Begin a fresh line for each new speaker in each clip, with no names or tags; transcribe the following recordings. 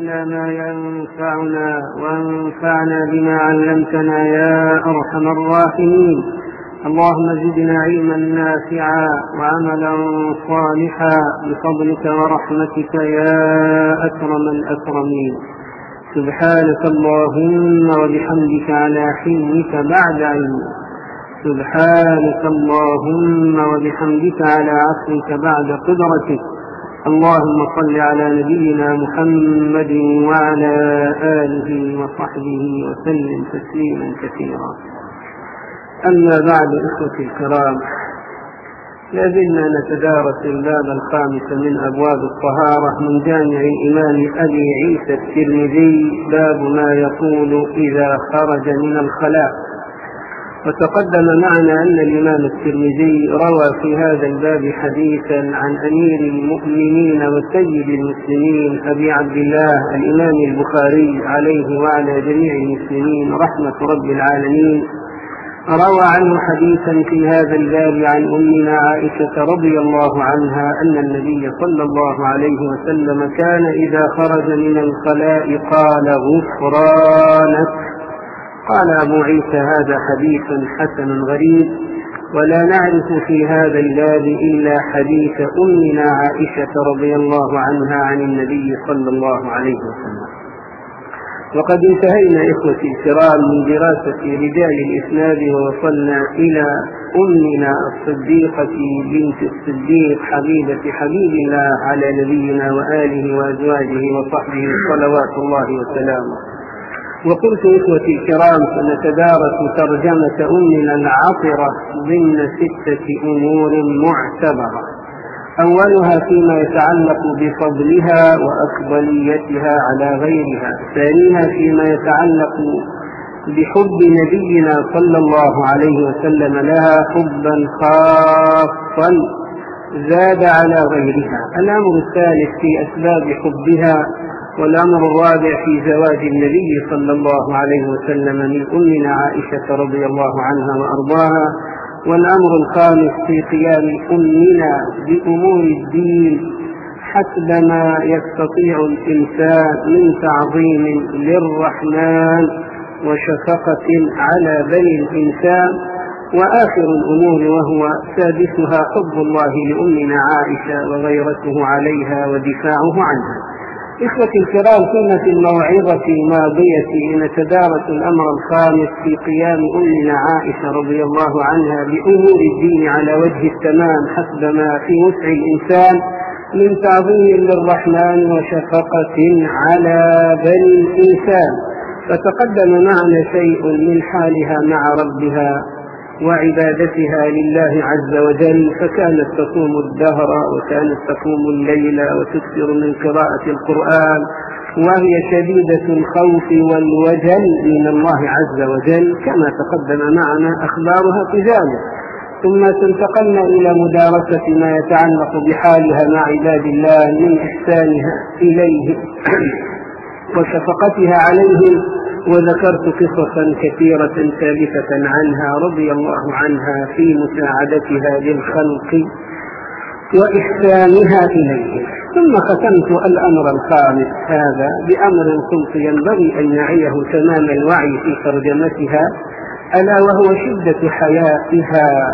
علمنا ما ينفعنا وانفعنا بما علمتنا يا أرحم الراحمين. اللهم زدنا علما نافعا وعملا صالحا بفضلك ورحمتك يا أكرم الأكرمين. سبحانك اللهم وبحمدك على حلمك بعد علمك، سبحانك اللهم وبحمدك على عفوك بعد قدرتك. اللهم صل على نبينا محمد وعلى آله وصحبه وسلم تسليما كثيرا. أما بعد، إخوتي الكرام، لازلنا نتدارس الباب الخامس من أبواب الطهارة من جامع الإمام أبي عيسى الترمذي، باب ما يقول إذا خرج من الخلاء. وتقدم معنا أن الإمام الترمذي روى في هذا الباب حديثا عن أمير المؤمنين وسيد المسلمين أبي عبد الله الإمام البخاري عليه وعلى جميع المسلمين رحمة رب العالمين. روى عنه حديثا في هذا الباب عن أمنا عائشة رضي الله عنها أن النبي صلى الله عليه وسلم كان إذا خرج من الخلاء قال: غفرانك. قال أبو عيسى: هذا حديث حسن غريب، ولا نعرف في هذا الباب إلا حديث أمنا عائشة رضي الله عنها عن النبي صلى الله عليه وسلم. وقد انتهينا إخوتي الكرام من دراسة رجال الإسناد ووصلنا إلى أمنا الصديقة بنت الصديق حبيبة حبيب الله على نبينا وآله وأزواجه وصحبه صلوات الله وسلامه. وقلت إخوتي الكرام سنتدارس ترجمة أمنا العطرة ضمن 6 أمور معتبرة. أولها فيما يتعلق بفضلها وأفضليتها على غيرها، ثانيها فيما يتعلق بحب نبينا صلى الله عليه وسلم لها حبا خاصا زاد على غيرها، الأمر الثالث في أسباب حبها، والأمر الرابع في زواج النبي صلى الله عليه وسلم من أمنا عائشة رضي الله عنها وأرضاها، والأمر الخامس في قيام أمنا بأمور الدين حسب ما يستطيع الإنسان من تعظيم للرحمن وشفقة على بني الإنسان، وآخر الأمور وهو سادسها حب الله لأمنا عائشة وغيرته عليها ودفاعه عنها. إخوتي الكرام، كنا في الموعظة الماضية نتدارس الأمر الخامس في قيام أمنا عائشة رضي الله عنها بأمور الدين على وجه التمام حسب ما في وسع الإنسان من تعظيم للرحمن وشفقة على بني الإنسان. فتقدم معنا شيء من حالها مع ربها وعبادتها لله عز وجل، فكانت تصوم الدهر وكانت تقوم الليل وتكثر من قراءة القرآن، وهي شديدة الخوف والوجل من الله عز وجل كما تقدم معنا أخبارها في ذلك. ثم انتقلنا إلى مدارسة ما يتعلق بحالها مع عباد الله من إحسانها إليه وشفقتها عليهم، وذكرت قصصا كثيرة ثابتة عنها رضي الله عنها في مساعدتها للخلق وإحسانها إليه. ثم ختمت الأمر الخامس هذا بأمر قلت ينبغي أن نعيه تمام الوعي في ترجمتها، ألا وهو شدة حيائها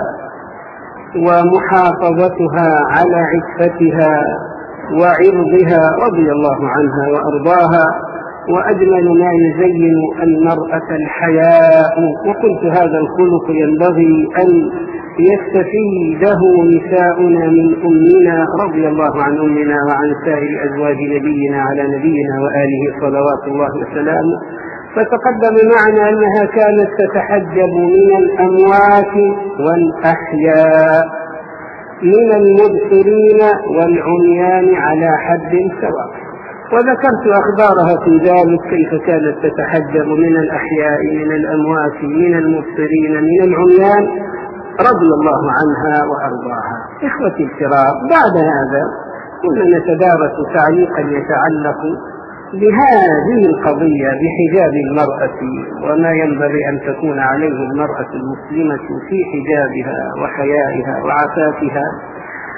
ومحافظتها على عفتها وعرضها رضي الله عنها وأرضاها. وأجمل ما يزين المرأة الحياء، وقلت هذا الخلق ينبغي أن يستفيده نساؤنا من أمنا رضي الله عن أمنا وعن سائر أزواج نبينا على نبينا وآله صلوات الله وسلامه. فتقدم معنا أنها كانت تتحجب من الأموات والأحياء، من المبصرين والعميان على حد سواء، وذكرت أخبارها في ذلك كيف كانت تتحجب من الأحياء، من الأموات، من المبصرين، من العميان رضي الله عنها وأرضاها. إخوتي الكرام، بعد هذا كنا نتدارس تعليقا يتعلق بهذه القضية بحجاب المرأة وما ينبغي أن تكون عليه المرأة المسلمة في حجابها وحيائها وعفافها.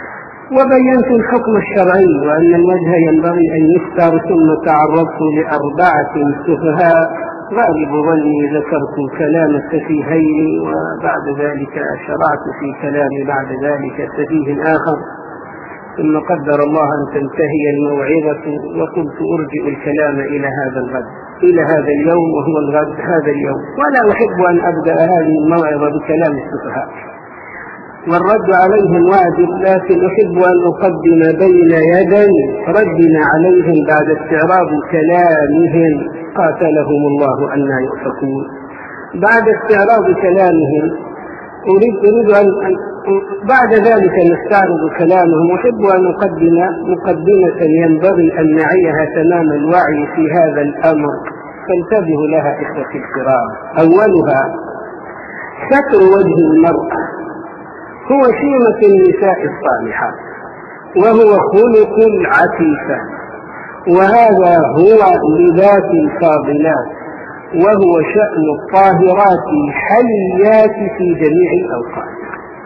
وبينت الحكم الشرعي وأن الوجه ينبغي أن يستر، ثم تعرضت لأربعة سفهاء غالب ظني ذكرت كلام السفيهين، وبعد ذلك شرعت في كلام بعد ذلك سفيه آخر، ثم قدر الله أن تنتهي الموعظة وقلت أرجئ الكلام إلى هذا الغد، إلى هذا اليوم، وهو الغد هذا اليوم، ولا أحب أن أبدأ هذه الموعظة بكلام السفهاء والرد عليهم واجب، لكن أحب أن أقدم بين يدي ردنا عليهم بعد استعراض كلامهم قاتلهم الله أن يؤفكون. بعد استعراض كلامهم أريد أن بعد ذلك نستعرض كلامهم. أحب أن أقدم مقدمة ينبغي أن نعيها تمام الوعي في هذا الأمر، فانتبهوا لها إخوتي الكرام. أولها ستر وجه المرأة هو شيمة النساء الصالحات، وهو خلق العفيفة، وهذا هو لباس الفاضلات، وهو شأن الطاهرات الحيات في جميع الأوقات.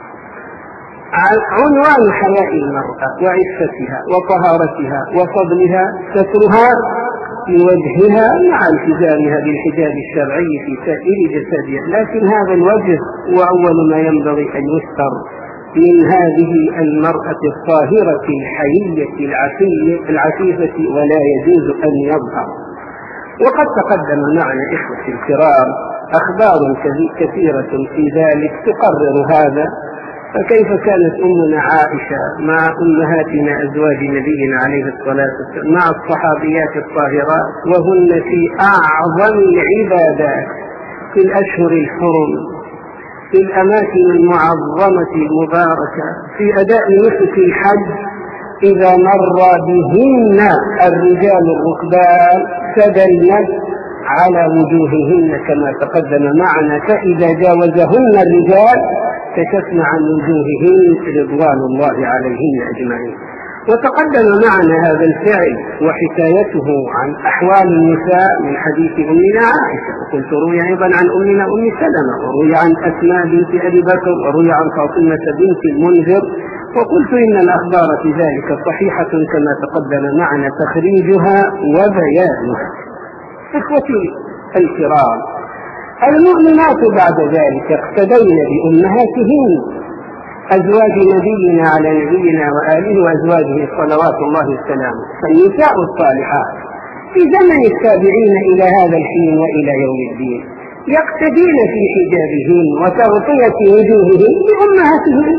عنوان حياء المرأة وعفتها وطهارتها وفضلها سترها لوجهها مع التزامها بالحجاب الشرعي في سائر جسدها، لكن هذا الوجه هو أول ما ينبغي أن يستر من هذه المرأة الطاهرة الحيية العفيفة، ولا يجوز أن يظهر. وقد تقدم معنا إخوتي الكرام أخبار كثيرة في ذلك تقرر هذا. فكيف كانت أمنا عائشة مع أمهاتنا أزواج نبينا عليه الصلاة والسلام مع الصحابيات الطاهرات، وهن في أعظم العبادات في الأشهر الحرم، في الأماكن المعظمة المباركة، في أداء نسك الحج، إذا مر بهن الرجال الركبان سدلن على وجوههن كما تقدم معنا، فإذا جاوزهن الرجال كشفن عن وجوههن رضوان الله عليهن أجمعين. وتقدم معنا هذا الفعل وحكايته عن أحوال النساء من حديث أمنا عائشة، وقلت روي أيضا عن أمنا أم سلمة، وروي عن أسماء بنت أبي بكر، وروي عن فاطمة بنت المنذر، وقلت إن الأخبار في ذلك صحيحة كما تقدم معنا تخريجها وبيانها. إخوتي الكرام، المؤمنات بعد ذلك اقتدين بأمهاتهن أزواج نبينا على نبينا وآله وأزواجه صلوات الله وسلامه، فالنساء الصالحات في زمن التابعين إلى هذا الحين وإلى يوم الدين يقتدين في حجابهن وتغطية وجوههن بأمهاتهن.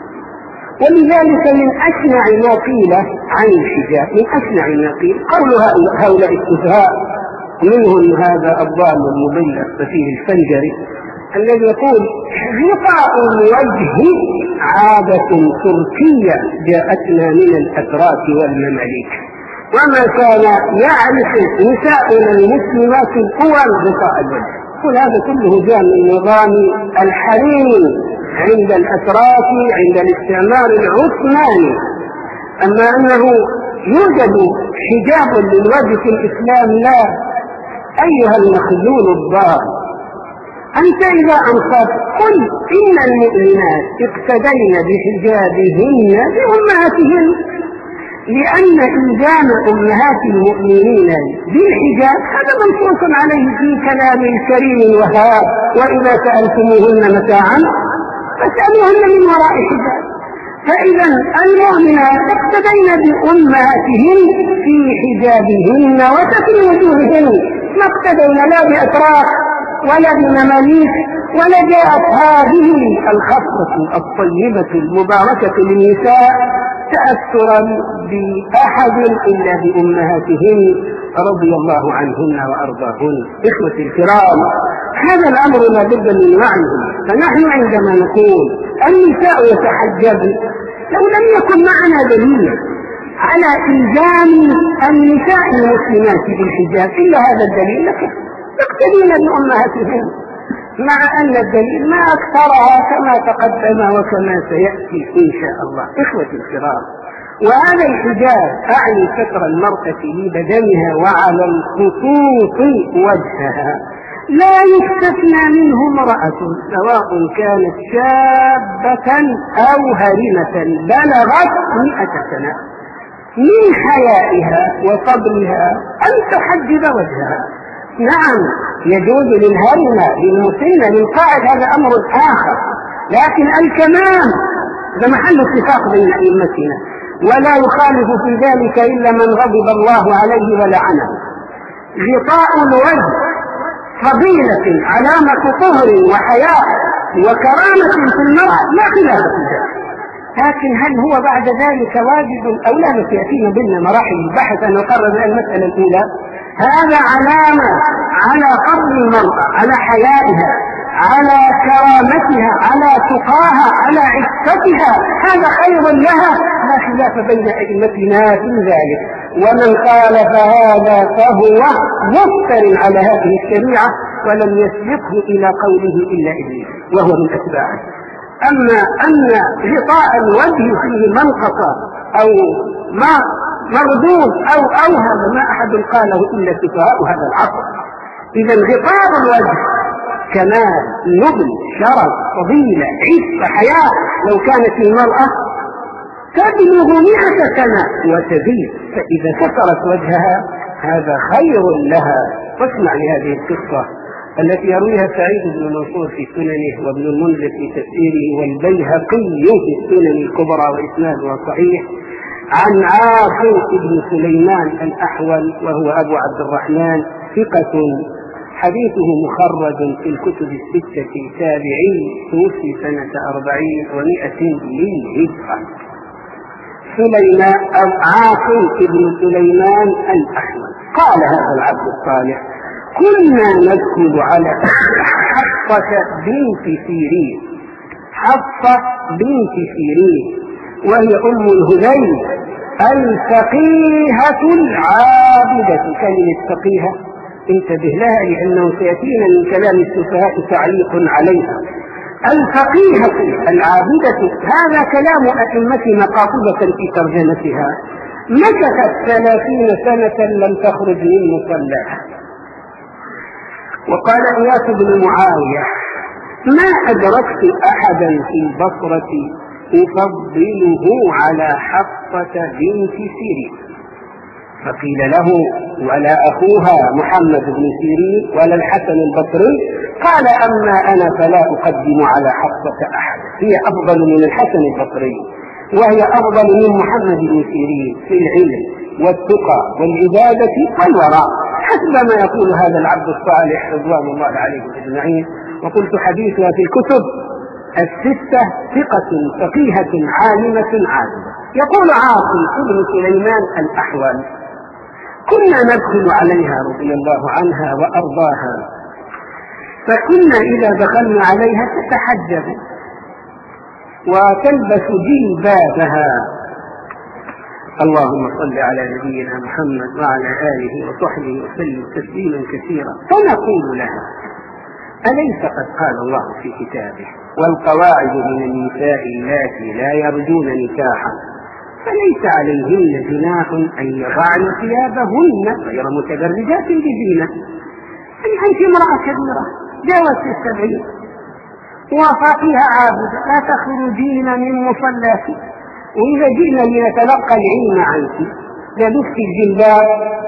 ولذلك من أشنع ما قيل عن الحجاب، من أشنع ما قيل قول هؤلاء السفهاء، منهم هذا الضال المضل السفيه الفنجري الذي يقول غطاء الوجه عادة تركية جاءتنا من الأتراك والمماليك، وما كان يعرف نساؤنا المسلمات الأول غطاء الوجه. كل هذا كله جاء من نظام الحريم عند الأتراك عند الاستعمار العثماني. أما أنه يوجد حجاب للوجه في الإسلام لا. أيها المخذول الضال، أنت إذا أنصت قل إن المؤمنات اقتدين بحجابهن بأمهاتهن، لأن إلزام أمهات المؤمنين بالحجاب هذا منصوص عليه في كلام الكريم الوهاب، وإذا سألتموهن متاعا فاسألوهن من وراء حجاب. فإذا المؤمنات اقتدين بأمهاتهن في حجابهن وستر وجوههن، ما اقتدينا لا بأتراك ولا بمماليك، ولا جاءت هذه الخصلة الطيبة المباركة للنساء تأثرا بأحد إلا بأمهاتهن رضي الله عنهن وأرضاهن. إخوتي الكرام، هذا الأمر لا بد من وعيه. فنحن عندما نقول النساء يتحجبن، لو لم يكن معنا دليل على إلزام النساء المسلمات بالحجاب إلا هذا الدليل لكن يقتدين بأمهاتهن، مع أن الدليل ما أكثرها كما تقدم وكما سيأتي إن شاء الله. إخوتي الكرام، وهذا الحجاب أعني ستر المرأة لبدنها وعلى الخصوص وجهها، لا يستثنى منه امرأة سواء كانت شابة أو هرمة بلغت 100 سنة من حيائها وصبرها أن تحجب وجهها. نعم يجوز للهرمة للمسنة للقاعد هذا أمر آخر، لكن الكمام هذا محل اتفاق بين أئمتنا، ولا يخالف في ذلك إلا من غضب الله عليه ولعنه. غطاء الوجه فضيلة علامة طهر وحياء وكرامة في المرأة لا خلاف في ذلك، لكن هل هو بعد ذلك واجب أو لا؟ سيأتينا ضمن مراحل البحث أن نقرر المسألة الأولى. هذا علامة على فضل المرأة، على حيائها، على كرامتها، على تقاها، على عفتها، هذا خير لها لا خلاف بين أئمتنا في ذلك. ومن خالف هذا فهو مفتر على هذه الشريعة ولم يسبقه إلى قوله إلا إبليس وهو من أتباعه. أما أن غطاء الوجه فيه منقصة أو ما مردود أو هذا ما أحد قاله إلا سفهاء هذا العصر. إذا غطاء الوجه كمال، نبل، شرف، فضيلة، عفة، حياة. لو كانت المرأة تبلغ 100 سنة وتزيد فإذا سترت وجهها هذا خير لها. واسمع لهذه القصة التي يرويها سعيد بن منصور في سننه وابن المنذر في تفسيره والبيهقي في السنن الكبرى وإسناده صحيح، عن عاصم بن سليمان الأحول وهو أبو عبد الرحمن ثقة حديثه مخرج في الكتب الستة تابعي، توفي سنة 40 و100 للهجرة. سليمان أو عاصم بن سليمان الأحول قال هذا العبد الصالح: كنا ندخل على حفصة بنت سيرين. حفصة بنت سيرين وهي أم الهذيل الفقيهة العابدة. كلمة فقيهة انتبه لها لأنه سيأتينا من كلام السفهاء تعليق عليها. الفقيهة العابدة هذا كلام أئمتنا قاطبة في ترجمتها. مكثت 30 سنة لم تخرج من مصلاها. وقال إياس بن معاوية: ما أدركت أحدا في البصرة أفضله على حفصة بنت سيرين. فقيل له: ولا أخوها محمد بن سيرين ولا الحسن البصري؟ قال: أما أنا فلا أقدم على حفصة أحد، هي أفضل من الحسن البصري وهي أفضل من محمد بن سيرين في العلم والتقى والعبادة والوراء، حسب ما يقول هذا العبد الصالح رضوان الله عليه أجمعين. وقلت حديثها في الكتب الستة ثقة فقيهة عالمة عابدة. يقول عاصم بن سليمان الأحول: كنا ندخل عليها رضي الله عنها وأرضاها، فكنا إذا دخلنا عليها تتحجب وتلبس جلبابها. اللهم صل على نبينا محمد وعلى آله وصحبه وسلم تسليما كثيرا. فنقول لها: أليس قد قال الله في كتابه: والقواعد من النساء اللاتي لا يرجون نكاحا فليس عليهن جناح أن يضعن ثيابهن غير متبرجات بزينة. أي أنت امرأة كبيرة جاوزت 70 وفاقها عابدة، لا تخرجين من مصلاك، وإذا جئنا لنتلقى العلم عنك لبست الجلباب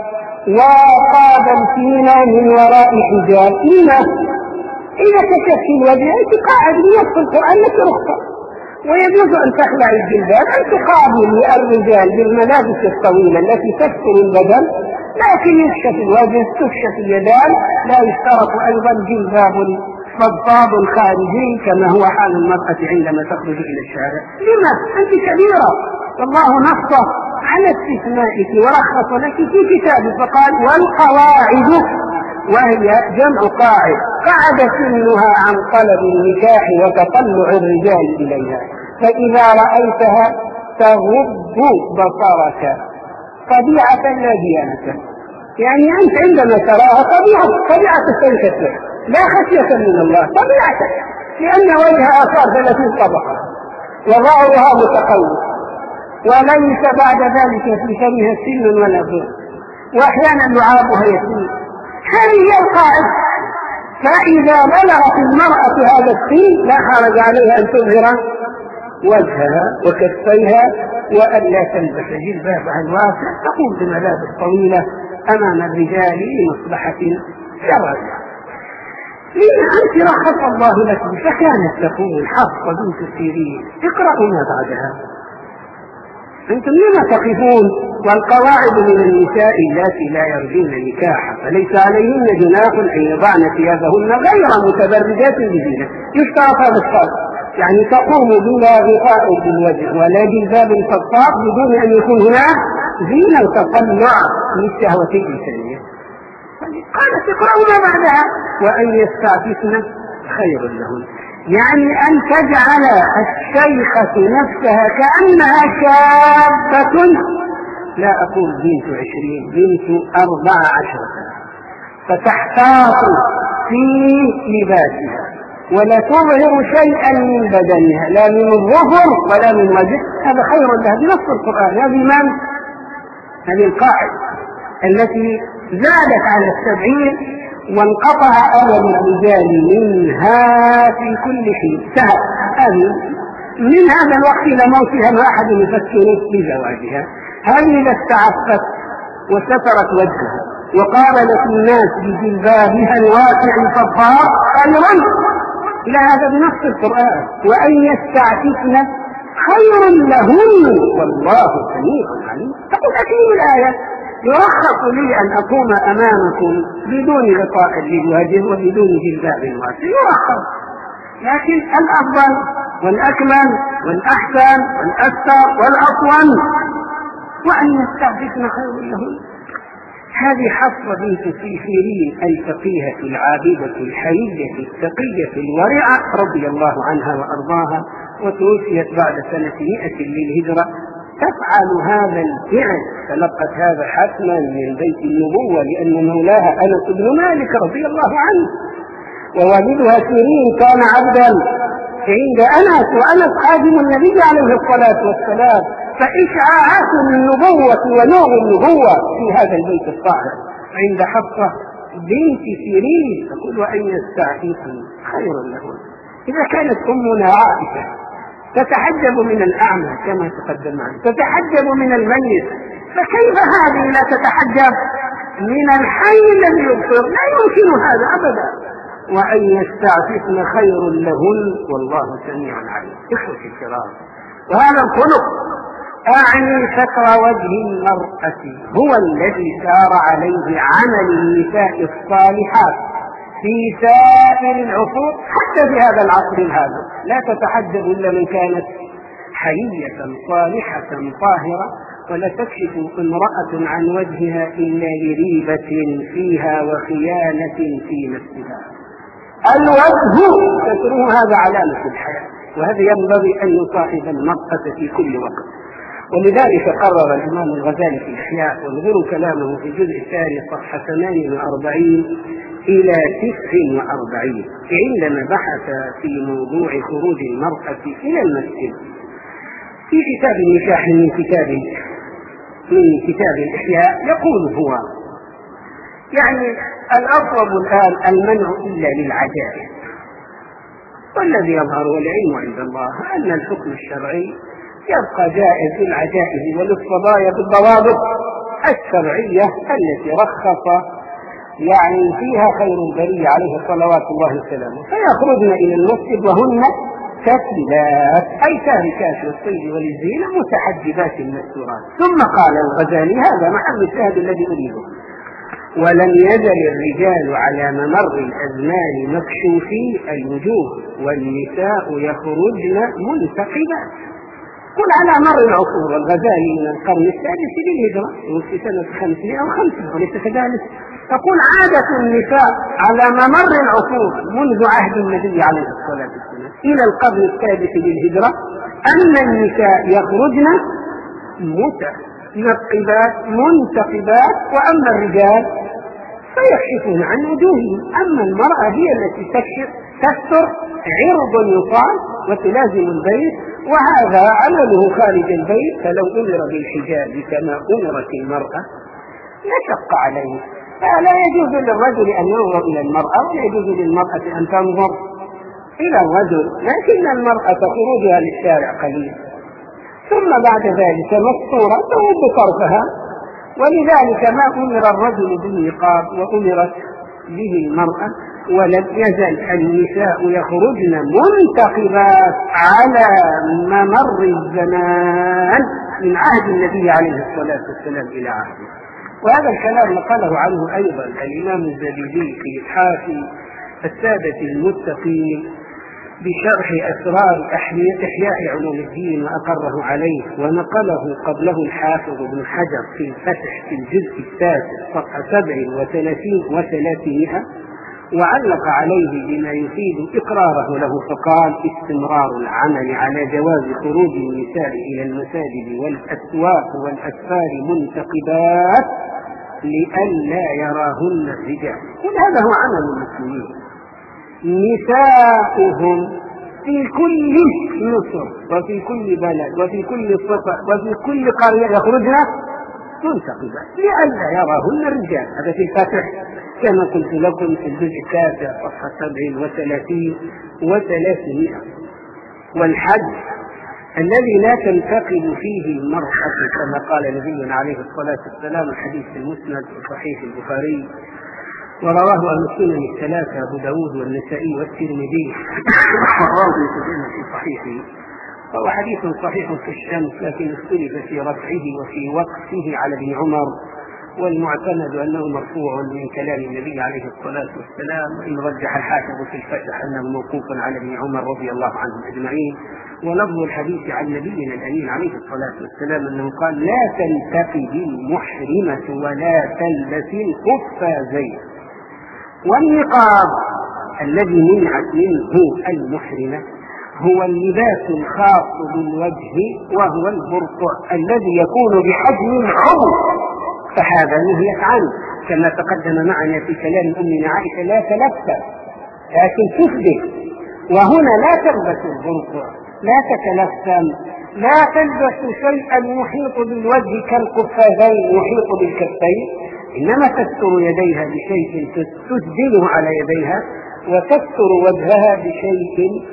وقابلتينا من وراء حجاب. لما؟ إذا كشفت الوجه أنت قاعد بنص القرآن لك رخصة، ويجوز أن تخلع الجلباب أن تقابل الرجال بالملابس الطويلة التي تستر البدن، لكن يكشف الوجه تكشف اليدان. لا يشترط أيضا جلباب فضفاض خارجي كما هو حال المرأة عندما تخرج إلى الشارع. لما؟ أنت كبيرة والله نص على استثنائك ورخص لك في كتابه فقال: والقواعد، وهي جمع قاعد، قعد سنها عن طلب النكاح وتطلع الرجال إليها، فإذا رأيتها تغض بصرك طبيعة لا ديانة. يعني أنت عندما تراها طبيعة تنكسر لا خشية من الله، طبيعة، لأن وجهها صار 30 طبقة وظهرها متقوس وليس بعد ذلك في فمها سن ولا ضر، وأحيانا لعابها يسير. هذه هي القاعدة.
فإذا بلغت المرأة هذا السن لا حرج عليها أن تظهر وجهها وكفيها وأن لا تلبس جلبابها الواسع، تقوم بملابس طويلة أمام الرجال لمصلحة شرعية. لما أنت رخص الله لكم. فكانت تقول حفصة بنت سيرين اقرأوا ما بعدها. أنتم لما تقفون والقواعد من النساء اللاتي لا يرجون نكاحا فليس عليهن جناح أن يضعن ثيابهن غير متبرجات بزينة. يشترط هذا الشرط، يعني تقوم بلا غطاء بالوجه ولا جلباب فضفاض بدون أن يكون هناك زينة وتطلع للشهوة الإنسانية. قالت اقرأوا ما بعدها وأن يستعففن خير لهن، يعني أن تجعل الشيخة نفسها كأنها شابة، لا أقول بنت 20 بنت 14 سنة، فتحتاط في لباسها ولا تظهر شيئا من بدنها لا من الظهر ولا من وجه. هذا خير لها بنص القرآن. هذه القاعدة التي زادت على 70 وانقطع أمل الرجال منها في كل حين. سهل من هذا الوقت إلى موتها ما أحد يفكر في زواجها. هذه إذا استعفت وسترت وجهها وقابلت الناس بجلبابها الواسع الفضفاض خيرا إلى هذا بنص القرآن. وأن يستعففن خير لهن والله سميع عليم. تقول أكيد الآية يرخص لي أن أقوم أمامكم بدون غطاء للوجه وبدون جلباب واسع، يرخص، لكن الأفضل والأكمل والأحسن والأكثر والأطول وأن يستعففن خير لهن. هذه حفصة بنت سيرين الفقيهة العابدة الحيية التقية الورعة رضي الله عنها وأرضاها، وتوفيت بعد سنة 100 للهجرة تفعل هذا الفعل. تلقت هذا حتما من بيت النبوة لأن مولاها أنس بن مالك رضي الله عنه، ووالدها سيرين كان عبدا عند أنس، وأنس خادم النبي عليه الصلاة والسلام، فإشعاعات النبوة ونور النبوة في هذا البيت الطاهر عند حفصة بنت سيرين. تقول وأن يستعففن خير لهن. إذا كانت أمنا عائشة تتحجب من الأعمى كما تقدم عنه، تتحجب من الميت، فكيف هذه لا تتحجب من الحي الذي يبصر؟ لا يمكن هذا أبدا. وأن يستعففن خير لهن والله سميع عليم. إخوتي الكرام، وهذا الخلق أعني ستر وجه المرأة هو الذي سار عليه عمل النساء الصالحات في سائر العصور حتى في هذا العصر هذا. لا تتحجب إلا من كانت حيية صالحة طاهرة، ولا تكشف امرأة عن وجهها إلا لريبة فيها وخيانة في نفسها. الوجه ستره هذا علامة الحياة، وهذا ينبغي أن يصاحب المرأة في كل وقت. ولذلك قرر الإمام الغزالي في الإحياء، وانظروا كلامه في الجزء الثاني صفحة 48 إلى 49 عندما بحث في موضوع خروج المرأة إلى المسجد في كتاب النكاح من كتاب الإحياء. يقول هو يعني الأطلب الآن المنع إلا للعجائز، والذي يظهر والعلم عند الله أن الحكم الشرعي يبقى جائز للعجائز وللصبايا بالضوابط الشرعية التي رخص يعني فيها خير البرية عليه صلوات الله وسلامه، فيخرجن إلى المسجد وهن كاتبات أي تاركات للصيد وللزينة متحجبات مستورات. ثم قال الغزالي هذا محل الشاهد الذي أريده: ولم يزل الرجال على ممر الأزمان مكشوفي الوجوه والنساء يخرجن منتقبات. قل على مر العصور. والغزالي من القرن السادس للهجرة وفي سنة 505 وليس كذلك. تقول عادة النساء على ممر العصور منذ عهد النبي عليه الصلاة والسلام إلى القرن السادس للهجرة أن النساء يخرجن متنقبات منتقبات، وأما الرجال فيكشفون عن وجوههم. أما المرأة هي التي تستر عرض يطال وتلازم البيت، وهذا عمله خارج البيت. فلو أمر بالحجاب كما أمرت المرأة لشق عليه، فلا يجوز للرجل أن ينظر إلى المرأة ولا يجوز للمرأة أن تنظر إلى الرجل، لكن المرأة خروجها للشارع قليل، ثم بعد ذلك مستورة تغض طرفها. ولذلك ما أمر الرجل بالنقاب وأمرت به المرأة، ولم يزل النساء يخرجن منتقبات على ممر الزمان من عهد النبي عليه الصلاة والسلام إلى عهده. وهذا الكلام نقله عنه أيضا الإمام الزبيدي في إتحاف السادة المتقين بشرح أسرار إحياء علوم الدين وأقره عليه، ونقله قبله الحافظ ابن حجر في الفتح في الجزء السادس صفحة 37 و300، وعلق عليه بما يفيد إقراره له فقال: استمرار العمل على جواز خروج النساء إلى المساجد والأسواق والأسفار منتقبات لئلا يراهن الرجال. هذا هو عمل المسلمين، نساؤهم في كل مصر وفي كل بلد وفي كل صفة وفي كل قرية يخرجن منتقبات لئلا يراهن الرجال. هذا في الفتح كما قلت لكم في الجزء التاسع صفحة 37 و300. والحج الذي لا تنتقب فيه المرأة كما قال نبينا عليه الصلاة والسلام، الحديث في المسند وصحيح البخاري، ورواه أهل السنن الثلاثة أبو داود والنسائي والترمذي والراوي في صحيحه، وهو حديث صحيح في الشمس، لكن اختلف في رفعه وفي وقفه على ابن عمر، والمعتمد أنه مرفوع من كلام النبي عليه الصلاة والسلام، وإن رجح الحافظ في الفتح أنه موقوف على ابن عمر رضي الله عنهم أجمعين. ولفظ الحديث عن نبينا الأمين عليه الصلاة والسلام أنه قال: لا تنتقب المحرمة ولا تلبس القفازين. والنقاب الذي منعت منه المحرمة هو اللباس الخاص بالوجه، وهو البرقع الذي يكون بحجم عظيم، فهذا نهيت عنه كما تقدم معنا في كلام أمنا عائشة: لا تلبس لكن تشبه. وهنا لا تلبس البرقع، لا تتلثم، لا تلبس شيئا يحيط بالوجه كالقفازين يحيط بالكفين، إنما تستر يديها بشيء تسدله على يديها، وتستر وجهها بشيء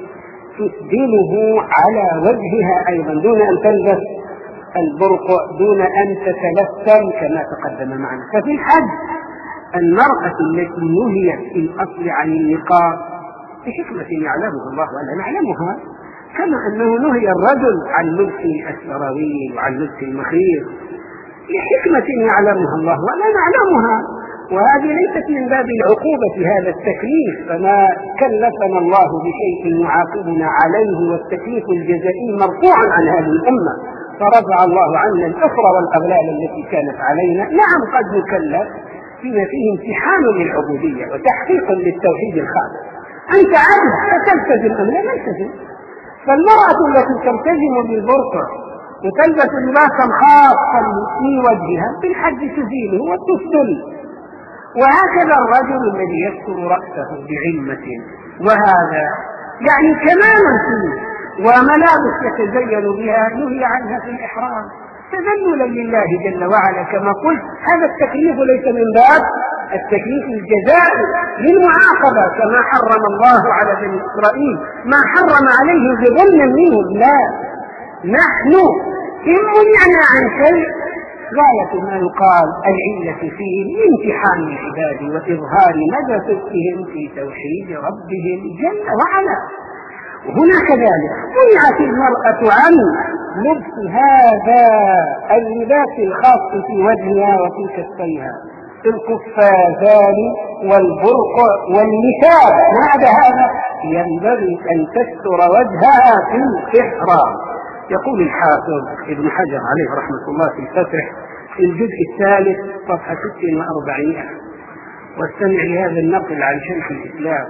تسدله على وجهها أيضا، دون أن تلبس البرقع، دون أن تتلثم كما تقدم معنا. ففي الحج المرأة التي نهيت في الأصل عن النقاب بحكمة يعلمها الله ولا نعلمها، كما أنه نهي الرجل عن لبس السراويل وعن لبس المخيط لحكمة يعلمها الله ولا نعلمها، وهذه ليست من باب العقوبة في هذا التكليف، فما كلفنا الله بشيء يعاقبنا عليه، والتكليف الجزائي مرفوع عن هذه الأمة، فرفع الله عنا الأخرى والأغلال التي كانت علينا. نعم قد نكلف فيما فيه امتحان للعبودية وتحقيق للتوحيد الخالص. أنت عبد فتلتزم أم لا تلتزم؟ فالمرأة التي تلتزم بالبرقع وتلبس لباسا خاصا في وجهها في الحج تزيله وتستل. وهكذا الرجل الذي يستر رأسه بعلمة، وهذا يعني كمالا فيه، وملابس يتزين بها نهي عنها في الإحرام تذللا لله جل وعلا. كما قلت هذا التكليف ليس من باب التكليف الجزائي للمعاقبة كما حرم الله على بني إسرائيل ما حرم عليه بظلم منهم، لا، نحن إن منعنا عن شيء غاية ما يقال العلة فيه لامتحان العباد وإظهار مدى صدقهم في توحيد ربهم جل وعلا. وهنا كذلك منعت المرأة عن لبس هذا اللباس الخاص في وجهها وفي كفيها، القفازان والبرقع والنساء بعد هذا ينبغي أن تستر وجهها في الإحرام. يقول الحافظ ابن حجر عليه رحمة الله في الفتح في الجزء الثالث صفحة 46، واستمع لهذا النقل عن شيخ الإسلام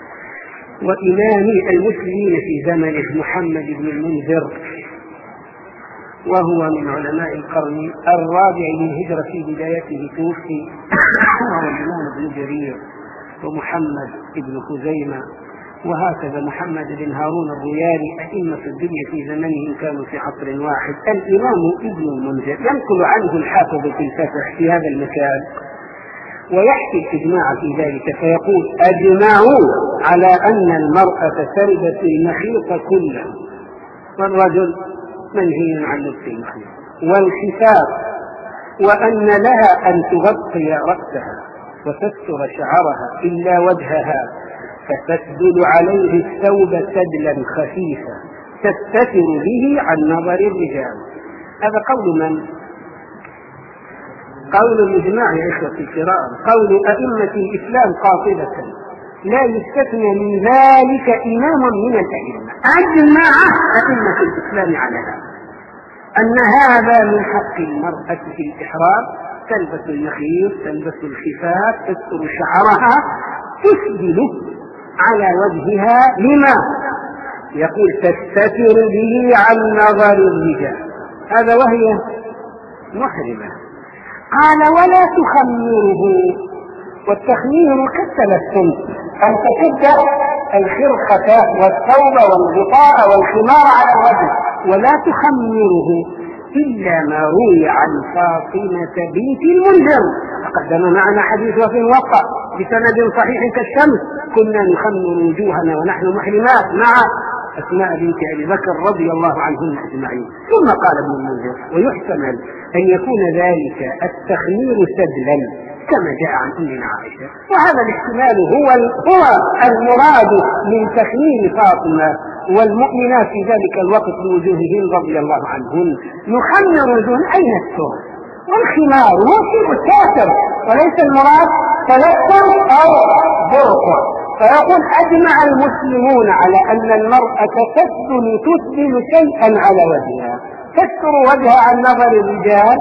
وإمام المسلمين في زمنه محمد بن المنذر، وهو من علماء القرن الرابع للهجرة في بدايته، توفي وهو الإمام بن جرير ومحمد بن خزيمة، وهكذا محمد بن هارون الروياني، أئمة الدنيا في زمنهم كانوا في عصر واحد. الإمام ابن المنذر ينقل عنه الحافظ في الفتح في هذا المكان ويحكي الإجماع في ذلك فيقول أجمعوا على أن المرأة تلبس المخيط كله، والرجل منهي عن لبس المخيط، والخفاف، وأن لها أن تغطي رأسها وتستر شعرها إلا وجهها، فتسدل عليه الثوب سدلا خفيفا تستتر به عن نظر الرجال. هذا قول من؟ قول الإجماع يا إخوتي الكرام، قول أئمة الإسلام قاطبة، لا يستثنى من ذلك إمام من الأئمة. أجمع أئمة الإسلام على هذا، أن هذا من حق المرأة في الإحرام، تلبس المخيط، تلبس الخفاف، تستر شعرها، تسدل على وجهها، لما يقول تستتر به عن نظر الرجال، هذا وهي محرمة. قال ولا تخمره، والتخمير كالتلثم، أن تشد الخرقة والثوب والغطاء والخمار على الوجه، ولا تخمره إلا ما روي عن فاطمة بنت المنذر، تقدم معنا حديث وفي الوقع بسند صحيح كالشمس، كنا نخمر وجوهنا ونحن محرمات مع أسماء بنت أبي بكر رضي الله عنهن أجمعين. ثم قال ابن المنذر ويحتمل أن يكون ذلك التخمير سدلا كما جاء عن أمنا عائشة، وهذا الاحتمال هو المراد من تخمير فاطمة والمؤمنات في ذلك الوقت بوجوههن رضي الله عنهن. نخمر وجوهن أين السر، والخمار هو شيء ساتر وليس المراد تلثم أو برقع. فيقول أجمع المسلمون على أن المرأة تسدل شيئا على وجهها، تستر وجهها عن نظر الرجال،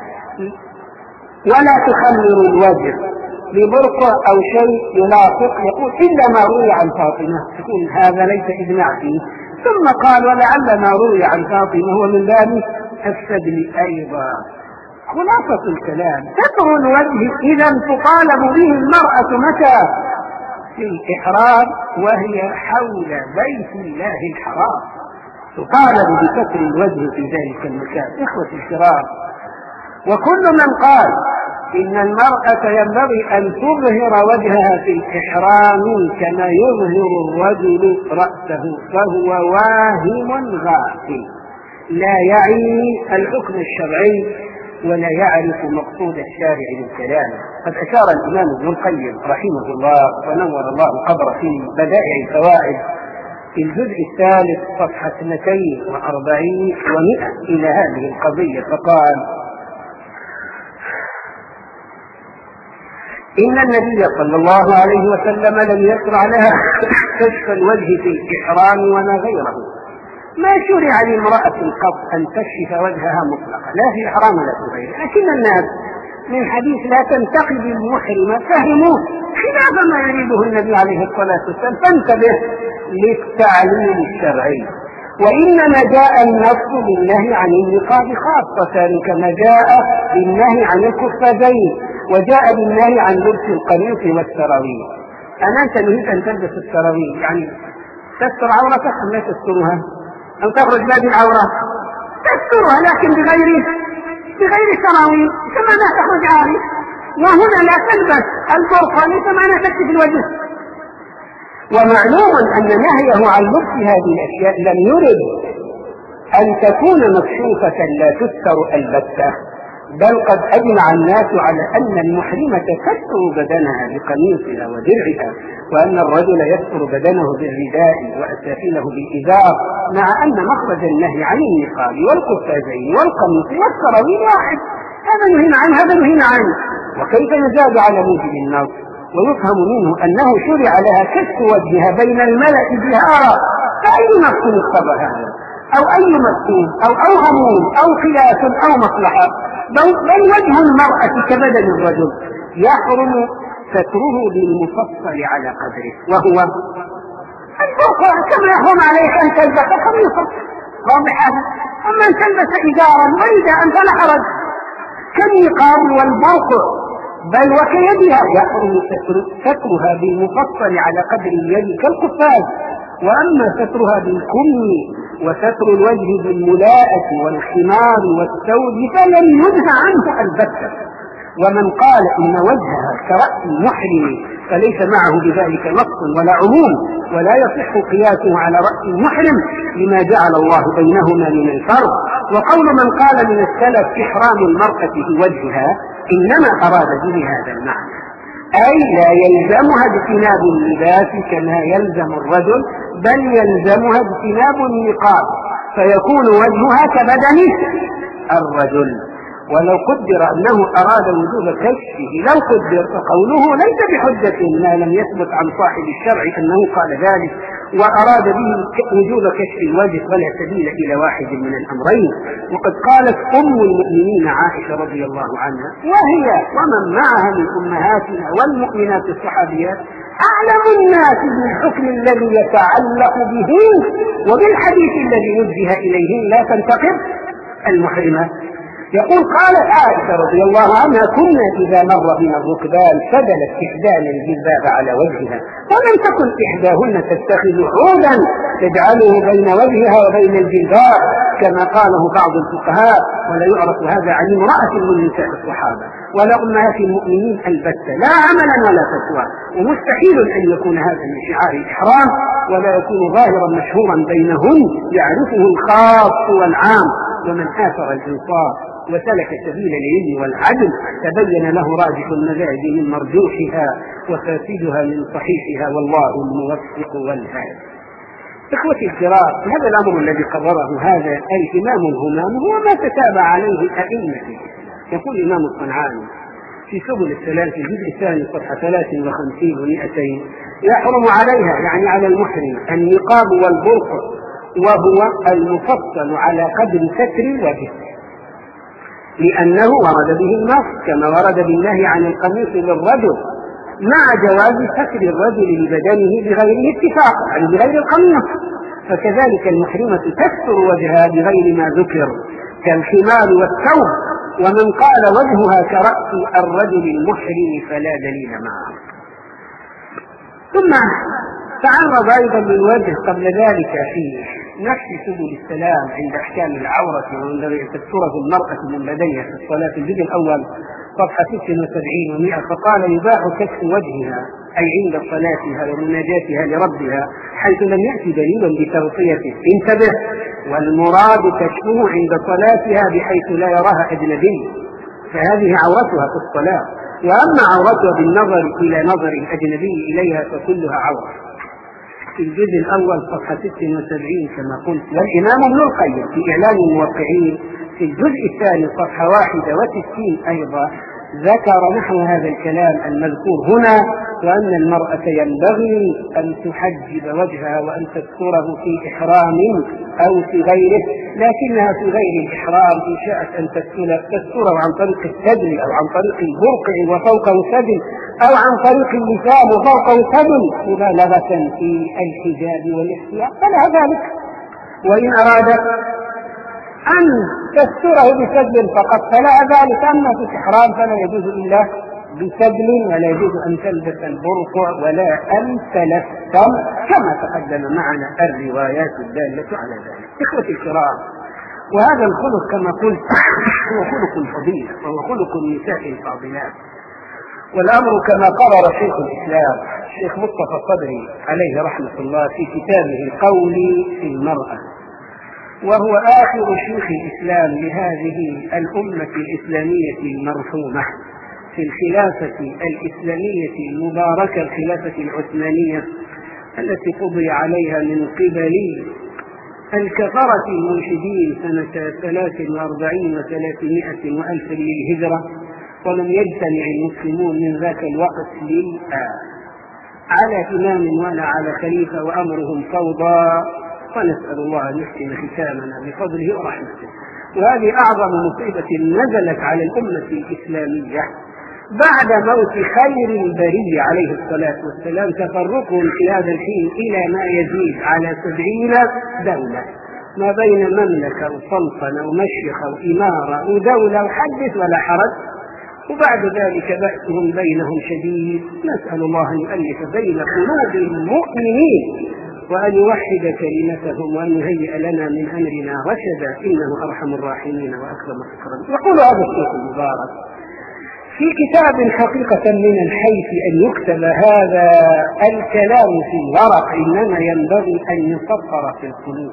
ولا تخمر الوجه ببرقع أو شيء يلاصق، يقول إلا ما روي عن فاطمة، يقول هذا ليس إجماع فيه. ثم قال ولعل ما روي عن فاطمة هو من باب السدل أيضا. خلاصة الكلام ستر الوجه إذا تطالب به المرأة متى؟ في الإحرام، وهي حول بيت الله الحرام، تطالب بستر الوجه في ذلك المكان. إخوتي الكرام، وكل من قال إن المرأة ينبغي أن تظهر وجهها في الإحرام كما يظهر الرجل رأسه فهو واهم غافل، لا يعي الحكم الشرعي ولا يعرف مقصود الشارع للكلام. قد أشار الإمام ابن القيم رحمه الله ونور الله قبره في بدائع الفوائد في الجزء الثالث صفحة 240 و100 إلى هذه القضية، فقال إن النبي صلى الله عليه وسلم لم يشرع لها كشف الوجه في الإحرام ولا غيره، ما شرع لامرأة قط أن تكشف وجهها مطلقا لا في إحرام ولا في غيره، لكن الناس من حديث لا تنتقد المحرمة فهموه خلاف ما يريده النبي عليه الصلاة والسلام، فانتبه للتعليم الشرعي. وإنما جاء النص بالنهي عن النقاب خاصة كما جاء بالنهي عن القفازين، وجاء بالنهي عن لبس القميص والسراويل. أنت نهيت أن تلبس السراويل يعني تستر عورتك أم لا تسترها؟ أو تخرج باب العورة تسترها لكن بغير سراويل، كما لا تخرج عاري. وهنا لا تلبس البرقع ليس معنى تكشف الوجه. ومعلوم أن نهيه عن لبس هذه الأشياء لم يرد أن تكون مكشوفة لا تستر البتة، بل قد أجمع الناس على أن المحرمة تستر بدنها بقميصها ودرعها، وأن الرجل يستر بدنه بالرداء وأسافله بالإزار، مع أن مخرج النهي عن النقاب والقفازين والقميص والسراويل واحد، هذا نهينا عنه هذا نهينا عنه. وكيف يزاد على موجب النص ويفهم منه أنه شرع لها كشف وجهها بين الملأ جهارا، فأي نص اقتضى هذا؟ أو أي مكتوب أو غموم أو خلاف أو مصلحة؟ بل وجه المرأة كبدن الرجل يحرم ستره بالمفصل على قدره، وهو البرقع كما يحرم عليك أن تلبس قميصا واضح هذا، أما أن تلبس إزارا ورداء فلا حرج كالنقاب والبرقع، بل وكيدها يحرم سترها بالمفصل على قدر اليد كالقفاز. وأما سترها بالكم وستر الوجه بالملاءة والخمار والثوب فلم ينهى عنه البتة، ومن قال إن وجهها كرأس المحرم فليس معه بذلك نص ولا عموم، ولا يصح قياسه على رأس المحرم لما جعل الله بينهما من الفرق. وقول من قال من السلف إحرام المرأة بوجهها إنما أراد به هذا المعنى، أي لا يلزمها اجتناب اللباس كما يلزم الرجل، بل يلزمها اجتناب النقاب، فيكون وجهها كبدن الرجل. ولو قدر أنه أراد وجوب كشفه لو قدر، فقوله ليس بحجة ما لم يثبت عن صاحب الشرع أنه قال ذلك وأراد به وجوب كشف الوجه، ولا سبيل إلى واحد من الأمرين. وقد قالت أم المؤمنين عائشة رضي الله عنها وهي ومن معها من أمهاتنا والمؤمنات الصحابيات أعلم الناس بالحكم الذي يتعلق بهم وبالحديث الذي وجه إليهم لا تنتقد المحرمات. يقول قالت عائشة رضي الله عنها كنا إذا مر بنا الركبان سدلت إحدانا الجلباب على وجهها، ولم تكن إحداهن تتخذ عودا تجعله بين وجهها وبين الجلباب كما قاله بعض الفقهاء، ولا يعرف هذا عن امرأة من نساء الصحابة ولا أمهات المؤمنين البتة لا عملا ولا فتوى. ومستحيل أن يكون هذا من شعار الإحرام، ولا يكون ظاهرا مشهورا بينهن يعرفه الخاص والعام. ومن آثر الإنصاف وسلك سبيل العلم والعدل تبين له راجح المذاهب من مرجوحها وفاسدها من صحيحها، والله الموفق والهادي. إخوتي الكرام، هذا الأمر الذي قرره هذا الإمام الهمام هو ما تتابع عليه أئمة. يقول الإمام الصنعاني في سبل السلام في الجزء الثاني صفحة 53 و200 يحرم عليها يعني على المحرم النقاب والبرقع، وهو المفصل على قدر ستر الوجه، لأنه ورد به النص كما ورد بالنهي عن القميص للرجل مع جواز ستر الرجل لبدنه بغير اتفاق، يعني بغير القميص. فكذلك المحرمة تستر وجهها بغير ما ذكر كالخمار والثوب. ومن قال وجهها كرأس الرجل المحرم فلا دليل معه. ثم تعرض أيضا للوجه قبل ذلك في نفس سبل السلام عند أحكام العورة وعند تستره المرأة من لديها في الصلاة في الجزء الأول صفحة 76 و100 فقال يباح كشف وجهها أي عند صلاتها ومناجاتها لربها حيث لم يأتي دليل بتغطيته. انتبه، والمراد كشفه عند صلاتها بحيث لا يراها أجنبي، فهذه عورتها في الصلاة. وأما عورتها بالنظر إلى نظر الأجنبي إليها فكلها عورة. في الجزء الأول صفحة 76 كما قلت. والإمام ابن القيم في إعلام الموقعين في الجزء الثاني صفحة 61 أيضا ذكر نحو هذا الكلام المذكور هنا، وأن المرأة ينبغي أن تحجب وجهها وأن تستره في إحرام أو في غيره، لكنها في غير الإحرام إن شاءت أن تستره عن طريق السدل أو عن طريق البرقع وفوقه سدل أو عن طريق اللسان وفوقه سدل مبالغة في الحجاب والاحتياط فلها ذلك. وإن أرادت أن تستره بسدل فقط فلا ذلك. أما في الإحرام فلا يجوز إلا بسدل، ولا يجوز أن تلبس البرقع ولا أن تلثم كما تقدم معنا الروايات الدالة على ذلك. إخوتي الكرام، وهذا الخلق كما قلت هو خلق الفضيلة وهو خلق النساء الفاضلات. والأمر كما قرر شيخ الإسلام الشيخ مصطفى الصدري عليه رحمة الله في كتابه القول في المرأة، وهو آخر شيوخ الإسلام لهذه الأمة الإسلامية المرحومة في الخلافة الإسلامية المباركة الخلافة العثمانية التي قضي عليها من قبل الكفرة المنشدين سنة 43 و300 وألف للهجرة، ولم يجتمع المسلمون من ذاك الوقت للآن على إمام ولا على خليفة، وأمرهم فوضى، ونسأل الله أن يحسن ختامنا بفضله ورحمته. وهذه أعظم مصيبة نزلت على الأمة الإسلامية بعد موت خير البرية عليه الصلاة والسلام، تفرقهم في هذا الحين إلى ما يزيد على 70 دولة، ما بين مملكة وسلطنة ومشيخة وإمارة ودولة وحدث ولا حرج، وبعد ذلك بأسهم بينهم شديد. نسأل الله أن يؤلف بين قلوب المؤمنين وأن يوحد كلمتهم وأن يهيئ لنا من أمرنا رشدا، إنه أرحم الراحمين وأكرم الأكرمين. يقول هذا الشيخ المبارك في كتاب حقيقة من الحيث أن يكتب هذا الكلام في الورق، إنما ينبغي أن يسطر في القلوب.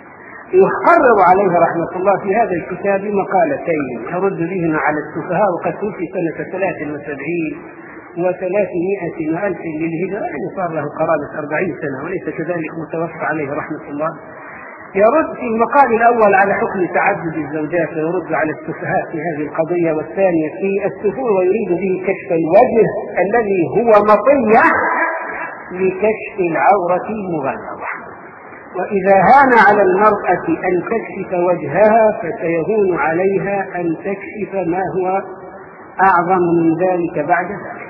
يقرر عليه رحمة الله في هذا الكتاب مقالتين يرد بهما على السفهاء، وقد توفي سنة 73 و300 وألف للهجرة، يعني صار له قرابة 40 سنة وليس كذلك متوفى عليه رحمة الله. يرد في المقال الأول على حكم تعدد الزوجات ويرد على السفهاء في هذه القضية، والثانية في السفور ويريد به كشف الوجه الذي هو مطية لكشف العورة المغلظة. وإذا هان على المرأة أن تكشف وجهها فسيهون عليها أن تكشف ما هو أعظم من ذلك بعد ذلك.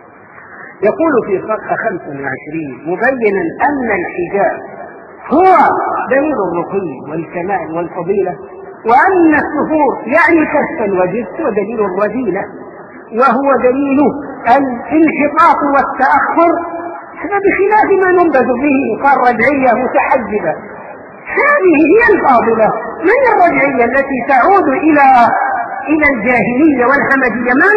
يقول في صفحة 25 مبينا أن الحجاب هو دليل الرقي والكمال والفضيلة، وأن السفور يعني كشف الوجه هو دليل الرذيلة، وهو دليل الانحطاط والتأخر، هذا بخلاف ما ننبذ به قال رجعية متحجبة. هذه هي الفاضلة، من الرجعية التي تعود إلى الجاهلية والهمجية؟ من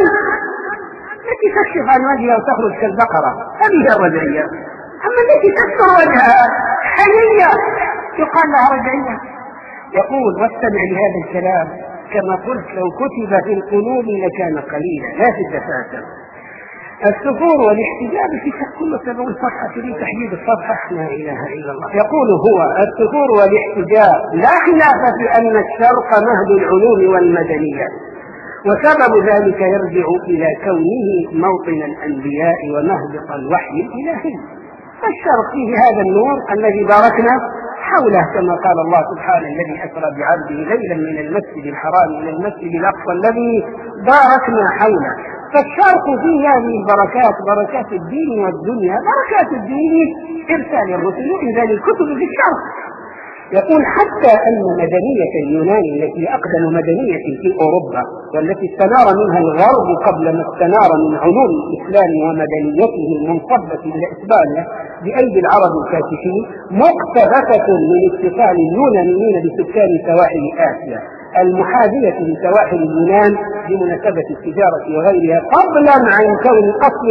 التي تكشف عن وجهها وتخرج كالبقرة، هذه هي الرجعية. أما التي تستر وجهها حيية يقال لها رجعية. يقول واستمع لهذا الكلام كما قلت لو كتب في القلوب لكان قليلا لا في الدفاتر. السفور والاحتجاب في كل سبب الصفحة في تحديد الصفحة لا إله إلا الله. يقول هو السفور والاحتجاب لا خلاف في أن الشرق مهد العلوم والمدنية، وسبب ذلك يرجع إلى كونه موطن الأنبياء ومهبط الوحي الإلهي. الشرق فيه هذا النور الذي باركنا حوله، كما قال الله سبحانه الذي أسرى بعبده ليلا من المسجد الحرام إلى المسجد الأقصى الذي باركنا حوله. فالشرق فيه هذه البركات، بركات الدين والدنيا. بركات الدين إرسال الرسل وإنزال الكتب في الشرق. يقول حتى أن مدنية اليونان التي أقدم مدنية في أوروبا والتي استنار منها الغرب قبل ما استنار من علوم الإسلام ومدنيته المنصبة إلى إسبانيا بأيدي العرب الفاتحين، مقتبسة من اتصال اليونانيين بسكان سواحل آسيا المحاذية لسواحل اليونان بمناسبة التجارة وغيرها، فضلا عن كون أصل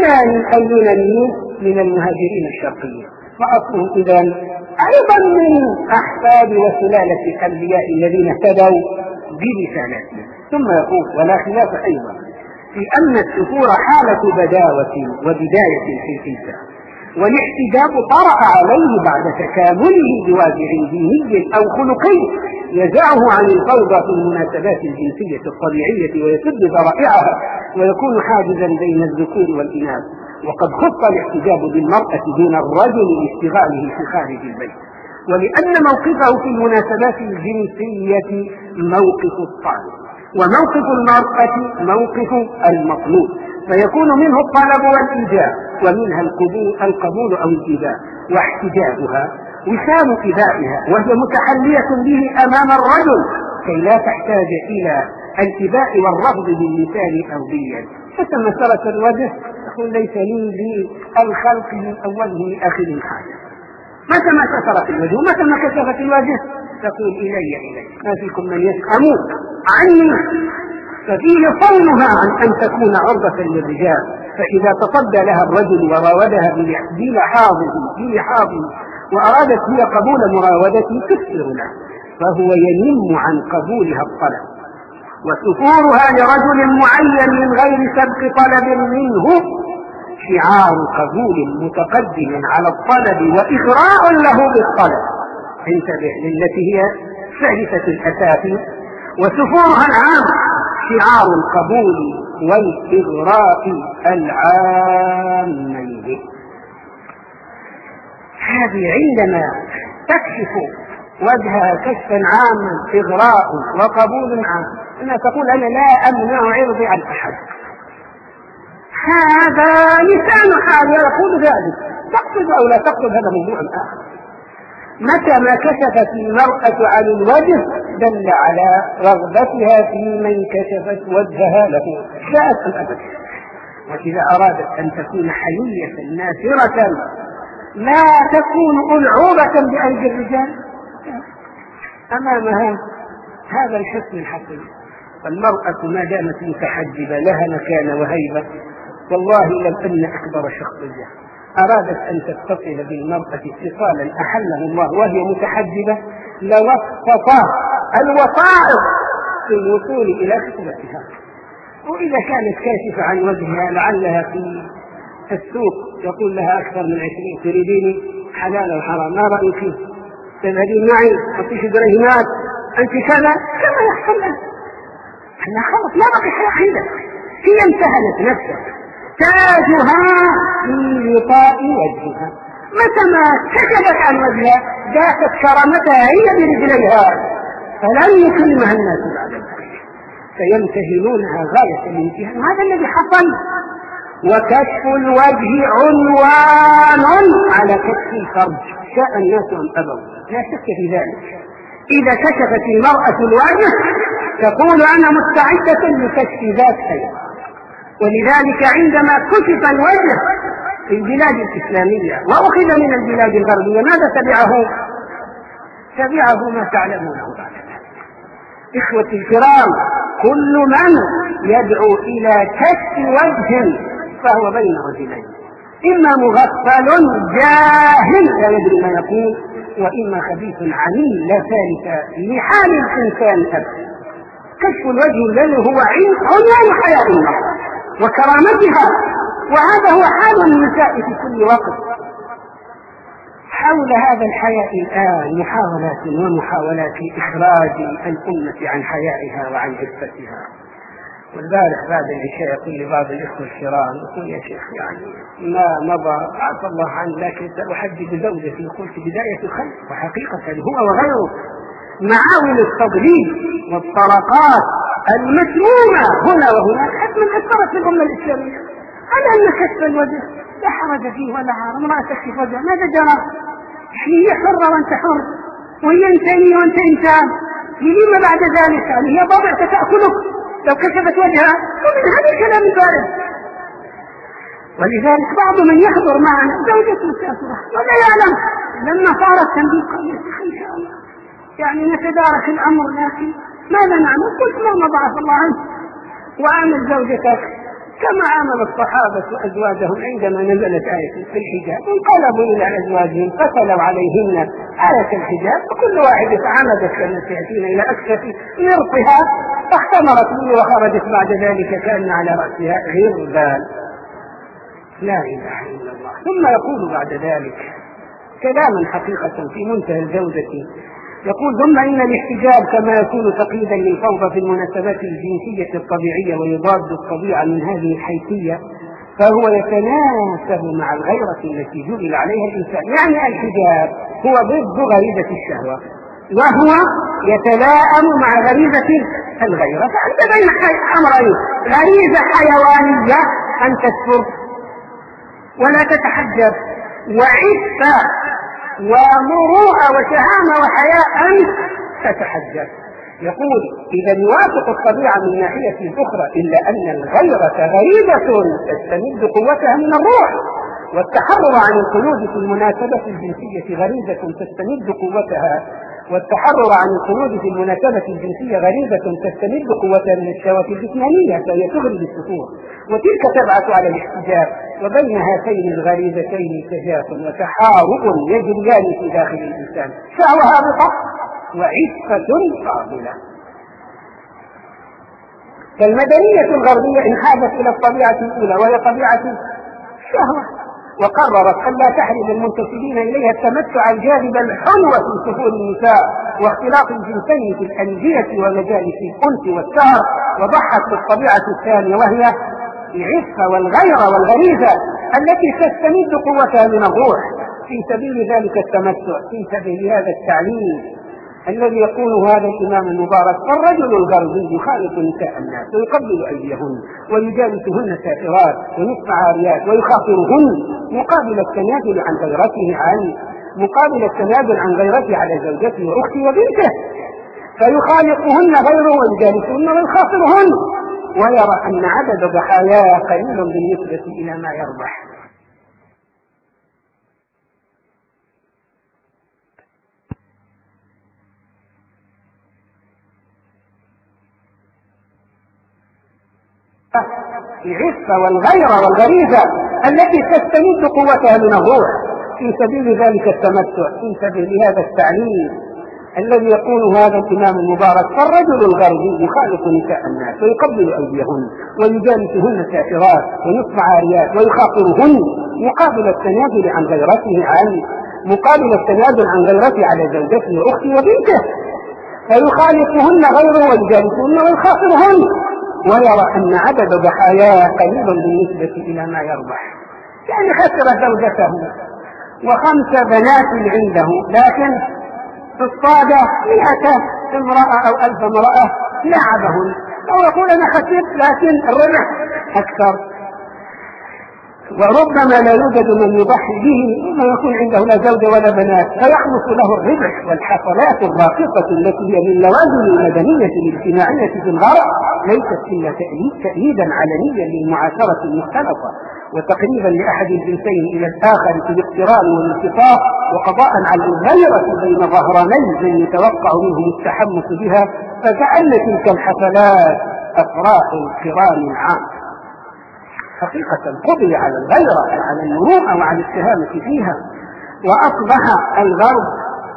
اليونانيين من المهاجرين الشرقيين، فأصلهم إذن أيضا من أحفاد وسلالة الأنبياء الذين اهتدوا برسالاتهم. ثم يقول ولا خلاف أيضا في أن السفور حالة بداوة وبداية في الإنسان، والاحتجاب طرأ عليه بعد تكامله بوازع ديني أو خلقي يزعه عن الفوضى في المناسبات الجنسية الطبيعية ويسد ذرائعها ويكون حاجزا بين الذكور والإناث. وقد خص الاحتجاب بالمرأة دون الرجل لاشتغاله في خارج البيت، ولأن موقفه في المناسبات الجنسية موقف الطالب، وموقف المرأة موقف المطلوب، فيكون منه الطلب والإيجاب ومنها القبول أو الإيذاء. واحتجابها وسام إبائها وهي متحلية به أمام الرجل كي لا تحتاج إلى الإباء والرفض باللسان أو باليد. فتمثلت الوجه تقول ليس لي بالخلق من أوله لآخر حاجة. متى ما كسرت الوجه ومتى ما كشفت الوجه تقول إلي ما فيكم من يسأم عني. ففيه صونها عن أن تكون عرضة للرجال، فإذا تصدى لها الرجل وراودها بلحاظه وأرادت هي قبول مراودته تكثر له، فهو ينم عن قبولها الطلب. وسفورها لرجل معين من غير سبق طلب منه شعار قبول متقدم على الطلب وإغراء له بالطلب. انتبه للتي هي ثالثة الأساس. وسفورها العام شعار القبول والإغراء العامين. هذه عندما تكشف وجهها كشفا عاما إغراء وقبول عام، أنها تقول أنا لا أمنع عرضي عن أحد، هذا لسان حال يقول ذلك. تقصد أو لا تقصد هذا موضوع آخر. متى ما كشفت المرأة عن الوجه دل على رغبتها في من كشفت وجهها له شاءت أم أبت. وإذا أرادت أن تكون حيية نافرة لا تكون ألعوبة بأيدي الرجال أمامها هذا الحسن الحقيقي المرأة ما دامت متحجبة لها مكانة وهيبة. والله لو أن أكبر شخصية أرادت أن تتصل بالمرأة اتصالا أحله الله وهي متحجبة لوسط الوسائط في الوصول إلى خطبتها. وإذا كانت كاشفة عن وجهها لعلها في السوق يقول لها أكثر من 20 تريديني حلال وحرام ما رأيك فيه؟ تذهبين معي أعطيش درهمات أنت كذا كما يحصل لها. أنها خلص لا بقي حيلة، هي امتهنت نفسها، تاجها في غطاء وجهها، متى ما كشفت عن وجهها ذاتت كرامتها هي برجليها فلن يكرمها الناس بعد ذلك، فيمتهنونها غاية الامتهان. هذا الذي حصل. وكشف الوجه عنوان على كشف الفرج شاء الناس أم أبوا، لا شك في ذلك. إذا كشفت المرأة الوجه تقول أنا مستعدة لكشف ذاتها. ولذلك عندما كشف الوجه في البلاد الإسلامية وأخذ من البلاد الغربية ماذا تبعه ما تعلمونه بعد ذلك. إخوتي الكرام، كل من يدعو إلى كشف وجه فهو بين رجلين، إما مغفل جاهل لا يدري ما يقول، وإما خبيث عميل لا ثالث لحال الإنسان أبدا. كشف الوجه الذي هو عنوان حياة المرأة وكرامتها، وهذا هو حال النساء في كل وقت. حول هذا الحياء الآن محاولات إخراج الأمة عن حيائها وعن عفتها. والبارح بعد العشاء يقول لبعض الإخوة الكرام يقول يا شيخ يعني ما مضى عفى الله عنه لكن سأحدد زوجتي. قلت بداية الخلق، وحقيقة هو وغيره معاول التضليل والطرقات المسمومة هنا وهناك حتما أثرت في الأمة الإسلامية على أن كشف الوجه لا حرج فيه ولا حرج. امرأة تكشف وجهها ماذا جرى؟ هي حرة وأنت حر، وهي إنسانية وأنت إنسان، لما بعد ذلك هي ضبع تأكلك لو كشفت وجهها؟ ومن هذا الكلام البارد. ولذلك بعض من يحضر معنا زوجته كافرة ولا يعلم، لما صارت تنبيه قال إن شاء الله يعني نتدارك الأمر، لكن ماذا نعمل؟ قلت ما ضعف الله عنه وعامل زوجتك كما عامل الصحابة أزواجهم عندما نزلت آية في الحجاب، انقلبوا إلى أزواجهم فتلوا عليهن آية الحجاب، وكل واحدة عمدت كما تأتينا إلى أكشف مرطها فاختمرت منه وخرجت بعد ذلك كأن على رأسها غربان. لا إله إلا الله. ثم يقول بعد ذلك كلاما حقيقة في منتهى الجودة، يقول ثم إن الاحتجاب كما يكون تقييدا للفوضى في المناسبات الجنسية الطبيعية ويضاد الطبيعة من هذه الحيثية فهو يتناسب مع الغيرة التي جبل عليها الإنسان. يعني الحجاب هو ضد غريزة الشهوة وهو يتلائم مع غريزة الغيرة. فأنت بين أمرين، غريزة حيوانية أن تكفر ولا تتحجب، وعفة ومروءة وشهامة وحياء أن تتحجب. يقول إذا يوافق الطبيعة من ناحية أخرى، إلا أن الغيرة غريزة تستمد قوتها من الروح، والتحرر عن القيود في المناسبة الجنسية غريزة تستمد قوتها، والتحرر عن القيود في المناسبة الجنسية غريزة تستمد قوتها من الشهوة الجسمانية فهي تغري بالسفور، وتلك تبعث على الاحتجاب. وبين هاتين الغريزتين تجاف وتحارب يجريان في داخل الإنسان، شهوة هابطة وعفة فاضلة. فالمدنية الغربية انحازت إلى الطبيعة الأولى وهي طبيعة الشهوة، وقررت أن لا تحرم المنتسبين إليها التمتع الجاذب الحلو في سفور النساء واختلاط الجنسين في الأندية ومجالس الأنس والسهر، وضحت بالطبيعة الثانية وهي العفة والغيرة والغريزة التي تستمد قوتها من الروح في سبيل ذلك التمتع، في سبيل هذا التعليم الذي يقوله هذا الإمام المبارك: الرجل الغربي يخالط نساء الناس ويقبل أيديهن ويجالسهن سافرات ونصف عاريات ويخاطرهن مقابل التنازل عن غيرته على زوجته وأخته وبنته، فيخالطهن غيره ويجالسهن ويخاطرهن، ويرى أن عدد ضحاياه قليل بالنسبة إلى ما يربح. العفة والغيرة والغريزة التي تستمد قوتها من الروح. في سبيل ذلك التمتع، في سبيل هذا التعليم الذي يقوله هذا الإمام المبارك: فالرجل الغربي يخالط نساء الناس ويقبل أيديهن ويجالسهن سافرات ويصنع عاريات ويخاطرهن مقابل التنازل عن غيرته على زوجته وأخته وبنته، فيخالطهن غيره ويجالسهن ويخاطرهن، ويرى أن عدد ضحاياه قليل بالنسبة إلى ما يربح. يعني خسر زوجته و5 بنات عنده، لكن اصطاد 100 امرأة أو 1000 امرأة لعبهن، أو يقول أنا خسرت لكن الربح أكثر. وربما لا يوجد من يضحي به، وما يكون عنده لا زوجة ولا بنات، فيحدث له الربح والحفلات الراقصة التي هي من لوازم المدنية الاجتماعية في الغرب، ليست إلا تأييدا علنيا للمعاشرة المختلطة وتقريبا لأحد الجنسين إلى الآخر في الاقتران والالتقاء، وقضاء على الغيرة بين ظهراني من يتوقع منهم التحمس بها، فكأن تلك الحفلات أفراح قران عام. حقيقة قضي على الغيرة وعلى المروءة وعلى الاتهامة فيها، وأصبح الغرب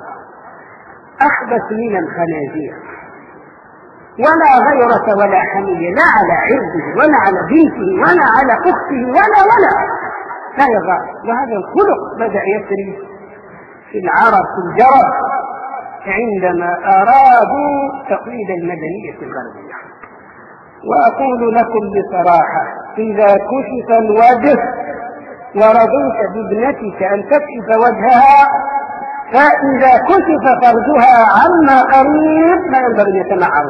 أخبث من الخنازير، ولا غيرة ولا حمية، لا على عرضه ولا على بنته ولا على أخته ولا لا يغار. وهذا الخلق بدأ يسري في العرب في الجرب عندما أرادوا تقليد المدنية الغربية. وأقول لكم بصراحة: إذا كشف الوجه ورضيت بابنتك أن تكشف وجهها، فإذا كشف فرجها عما قريب لا ينبغي أن يتمعن.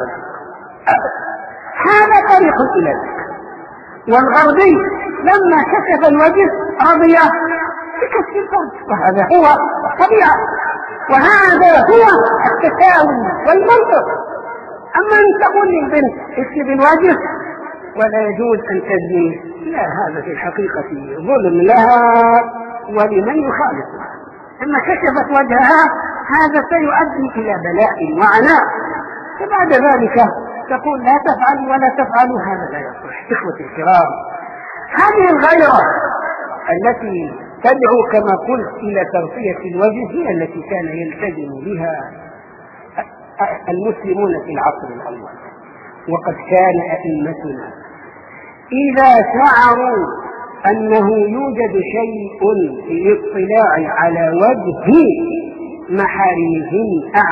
هذا طريق إلى ذلك. والغربي لما كشف الوجه رضي بكشف الفرج، وهذا هو الطبيعة، وهذا هو التساوي والمنطق. أما أن تقول للبنت اكشف الوجه ولا يجوز أن تزني، لا، هذا في الحقيقة ظلم لها ولمن يخالفها. لما كشفت وجهها هذا سيؤدي إلى بلاء وعناء، فبعد ذلك تقول لا تفعلوا ولا تفعلوا، هذا لا يصح. إخوتي الكرام، هذه الغيرة التي تدعو كما قلت إلى ترقية الوجه هي التي كان يلتزم بها المسلمون في العصر الأول. وقد كان أئمتنا إذا شعروا أنه يوجد شيء للاطلاع على وجه محارمهم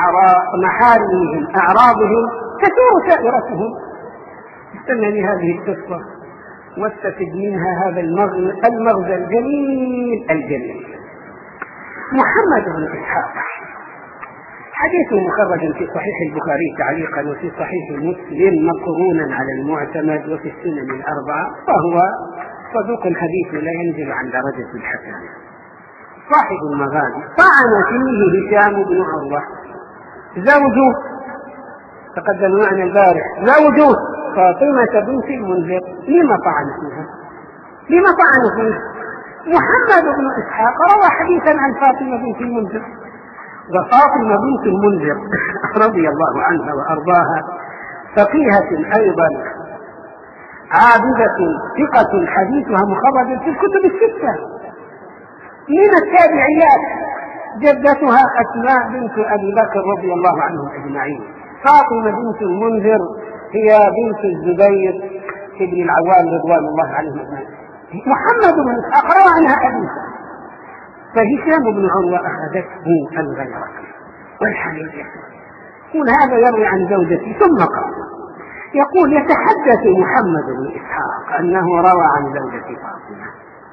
أعراضهم تسير سائرتهم. استنى لهذه القصة واستفد منها هذا المغزى الجميل. محمد بن إسحاق حديثه مخرج في صحيح البخاري تعليقا وفي صحيح مسلم مقرونا على المعتمد وفي السنن الأربعة، وهو صدوق الحديث لا ينزل عن درجة الحسن. صاحب المغازي طعن فيه هشام بن عروة زوجه، تقدم معنا البارح، زوجه فاطمة بنت المنذر. لما طعن فيه؟ محمد بن إسحاق روى حديثا عن فاطمة بنت المنذر، وفاطمة بنت المنذر رضي الله عنها وأرضاها فقيهة أيضا عابدة ثقة حديثها مخرج في الكتب الستة. من التابعيات جدتها أسماء بنت أبي بكر رضي الله عنهم أجمعين. فاطمة بنت المنذر هي بنت الزبير بن العوام رضوان الله عليهم أجمعين. محمد بن إسحاق روى عنها حديثا، فهشام بن عروة أخذته الغيرة والحمية، يقول هذا يروي عن زوجتي، ثم قال يقول يتحدث محمد بن إسحاق أنه روى عن زوجتي فاطمة،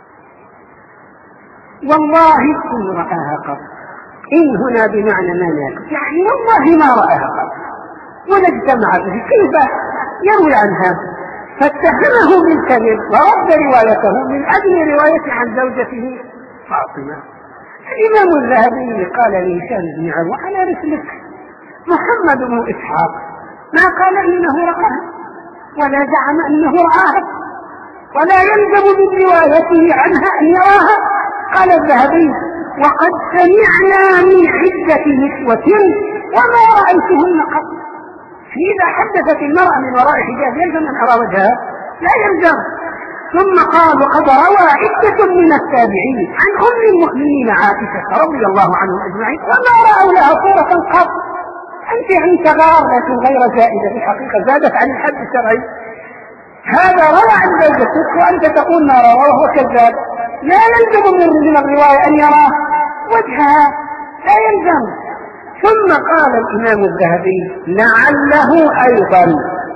والله إن رآها قط. إن هنا بمعنى ما ناكس، يعني والله ما رآها قط ولا اجتمع به، كيف يروي عن هذا؟ فاتهمه بالكذب ورد روايته من أجل روايته عن زوجته فاطمة. الإمام الذهبي قال لهشام بن عروة على رسلك، محمد بن إسحاق ما قال إنه رآها ولا زعم أنه رآها ولا يلزم من روايته عنها أن يراها. قال الذهبي وقد سمعنا من عدة نسوة وما رأيتهن قط. إذا حدثت المرأة من وراء حجاب يلزم أن أرى وجهها؟ لا يلزم. ثم قال وقد روى عدة من التابعين عن أم المؤمنين عائشة رضي الله عنهم أجمعين وما رأوا لها صورة قط. أنت يعني تغار لكن غير زائدة في الحقيقة، زادت عن الحد الشرعي. هذا روى عن زوجتك وأنت تقول ما روى وهو كذاب. لا يلزم من الرواية أن يرى وجهها، لا يلزم. ثم قال الإمام الذهبي لعله أيضا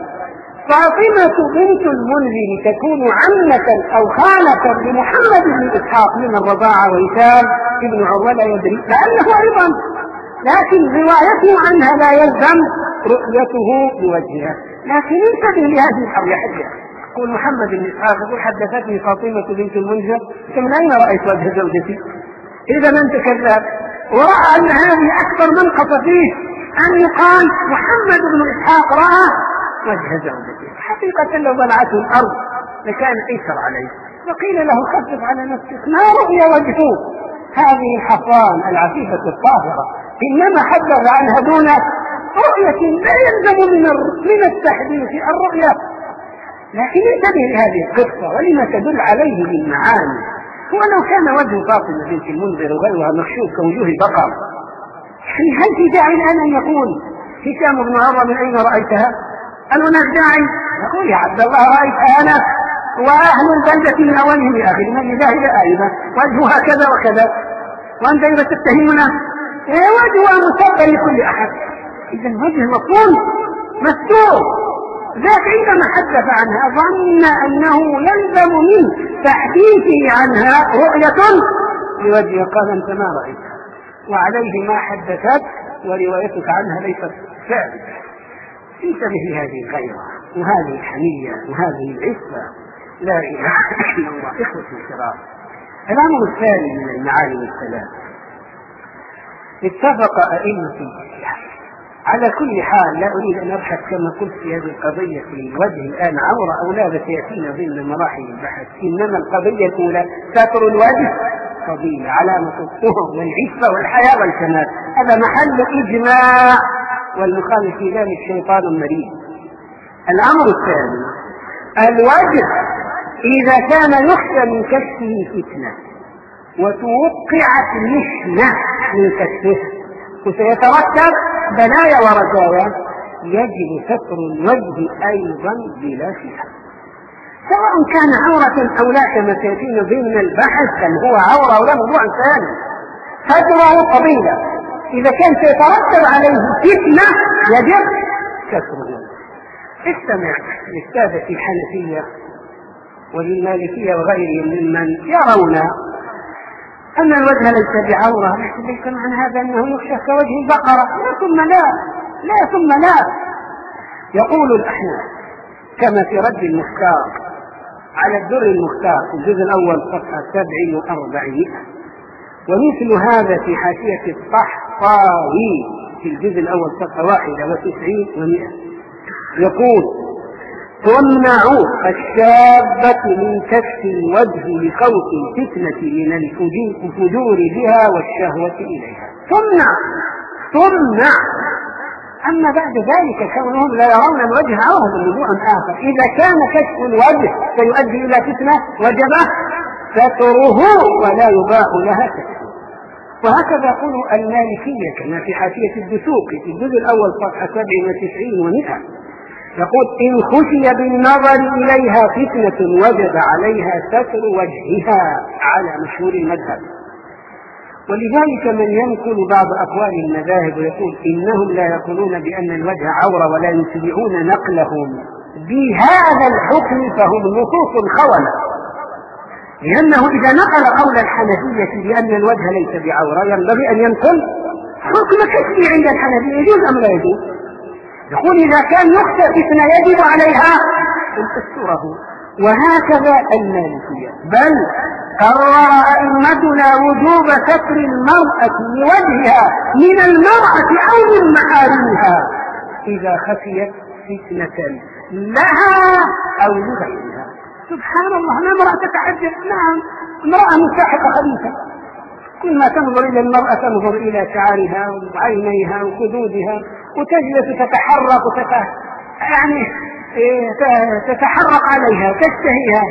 فاطمة بنت المنذر تكون عمة أو خالة لمحمد بن إسحاق من الرضاعة وهشام ابن عروة لا يدري، لأنه أيضا، لكن روايته عنها لا يلزم رؤيته بوجهها. لكن انتبه لهذه الأريحية. يقول محمد بن إسحاق يقول حدثتني فاطمة بنت المنذر من أين رأيت وجه زوجتي؟ إذا أنت كذاب. ورأى أن هذه أكبر منقص فيه أن يقال محمد بن إسحاق رأى وجه زوجته. حقيقة لو بلعته الأرض لكان أيسر عليه، وقيل له خفف على نفسك ما رؤي وجهه هذه الحصان العفيفة الطاهرة، إنما حدث عنها دون رؤية لا يلزم من التحديث الرؤية. لكن انتبه لهذه القصة ولما تدل عليه من معاني. هو لو كان وجه فاطمة بنت المنذر وغيرها مخشوب كوجوه بقر، يعني هل في داعي الآن أن يقول هشام بن عروة من أين رأيتها؟ هل هناك داعي يقول يا عبد الله رأيتها أنا وأهل البلدة من أولهم لآخر من جاهل آيبة وجهها كذا وكذا وأنت إذا تتهمنا وجهها مسبب لكل أحد. إذا الوجه مطلوب مستور. ذاك عندما حدث عنها ظن أنه يلزم من تحديثه عنها رؤية لوجهها، قال أنت ما رأيتها وعليه ما حدثت وروايتك عنها ليست ثابتة. انتبه لهذه الغيرة وهذه الحمية وهذه العفة. لا إله إلا الله. إخوة الكرام، الأمر الثاني من المعالم الثلاث اتفق أئمة الإسلام على كل حال. لا أريد أن أبحث كما قلت في هذه القضية في الوجه الآن عورة أو لا، سيأتينا ضمن مراحل البحث. إنما القضية الأولى ستر الوجه فضيلة، علامة الطهر والعفة والحياة والكمال، هذا محل إجماع، والمخالف في ذلك شيطان مريض. الأمر الثاني الوجه إذا كان يخشى من كشفه فتنة وتوقعت مشنة من كشفه وسيترتب بلايا ورزايا، يجب ستر الوجه أيضا بلا خلاف، سواء كان عورة أو لا كما سيأتينا ضمن البحث، بل هو عورة ولا موضوع ثاني. ستره قبيلة، إذا كان سيترتب عليه فتنة يجب ستره. استمع للسادة الحنفية وللمالكية وغيرهم ممن يرون أن الوجه ليس بعورة، لكن ليس معنى هذا أنه يخشى كوجه البقرة. لا ثم لا، لا ثم لا. يقول الأحناف كما في رد المختار على الدر المختار في الجزء الأول صفحة 47، ومثل هذا في حاشية الطحطاوي في الجزء الأول صفحة 91 و100. يقول تمنع الشابة من كشف الوجه لخوف الفتنة من الفجور بها والشهوة إليها. تمنع. أما بعد ذلك كونهم لا يرون الوجه عورة موضوع آخر. إذا كان كشف الوجه سيؤدي إلى فتنة وجب ستره ولا يباح لها كشفه. وهكذا يقول المالكية كما في حاشية الدسوقي في الجزء الأول صفحة 97 و100. يقول إن خشي بالنظر إليها فتنة وجب عليها ستر وجهها على مشهور المذهب. ولذلك من ينقل بعض أقوال المذاهب ويقول إنهم لا يقولون بأن الوجه عورة ولا يتبعون نقلهم بهذا الحكم فهم نصوص خونة، لأنه إذا نقل قول الحنفية بأن الوجه ليس بعورة ينبغي أن ينقل حكم كشفي عند الحنفية، يجوز أم لا يجوز؟ يقول إذا كان يخشى فتنة يجب عليها أن تستره. وهكذا المالكية، بل قرر أئمتنا وجوب ستر المرأة لوجهها من المرأة أو من محارمها إذا خشيت فتنة لها أو لغيرها. سبحان الله، لا امرأة تتحجب، نعم امرأة مساحقة خبيثة، كل ما تنظر إلى المرأة تنظر إلى شعرها وعينيها وخدودها وتجلس تتحرك يعني تتحرك عليها تشتهيها.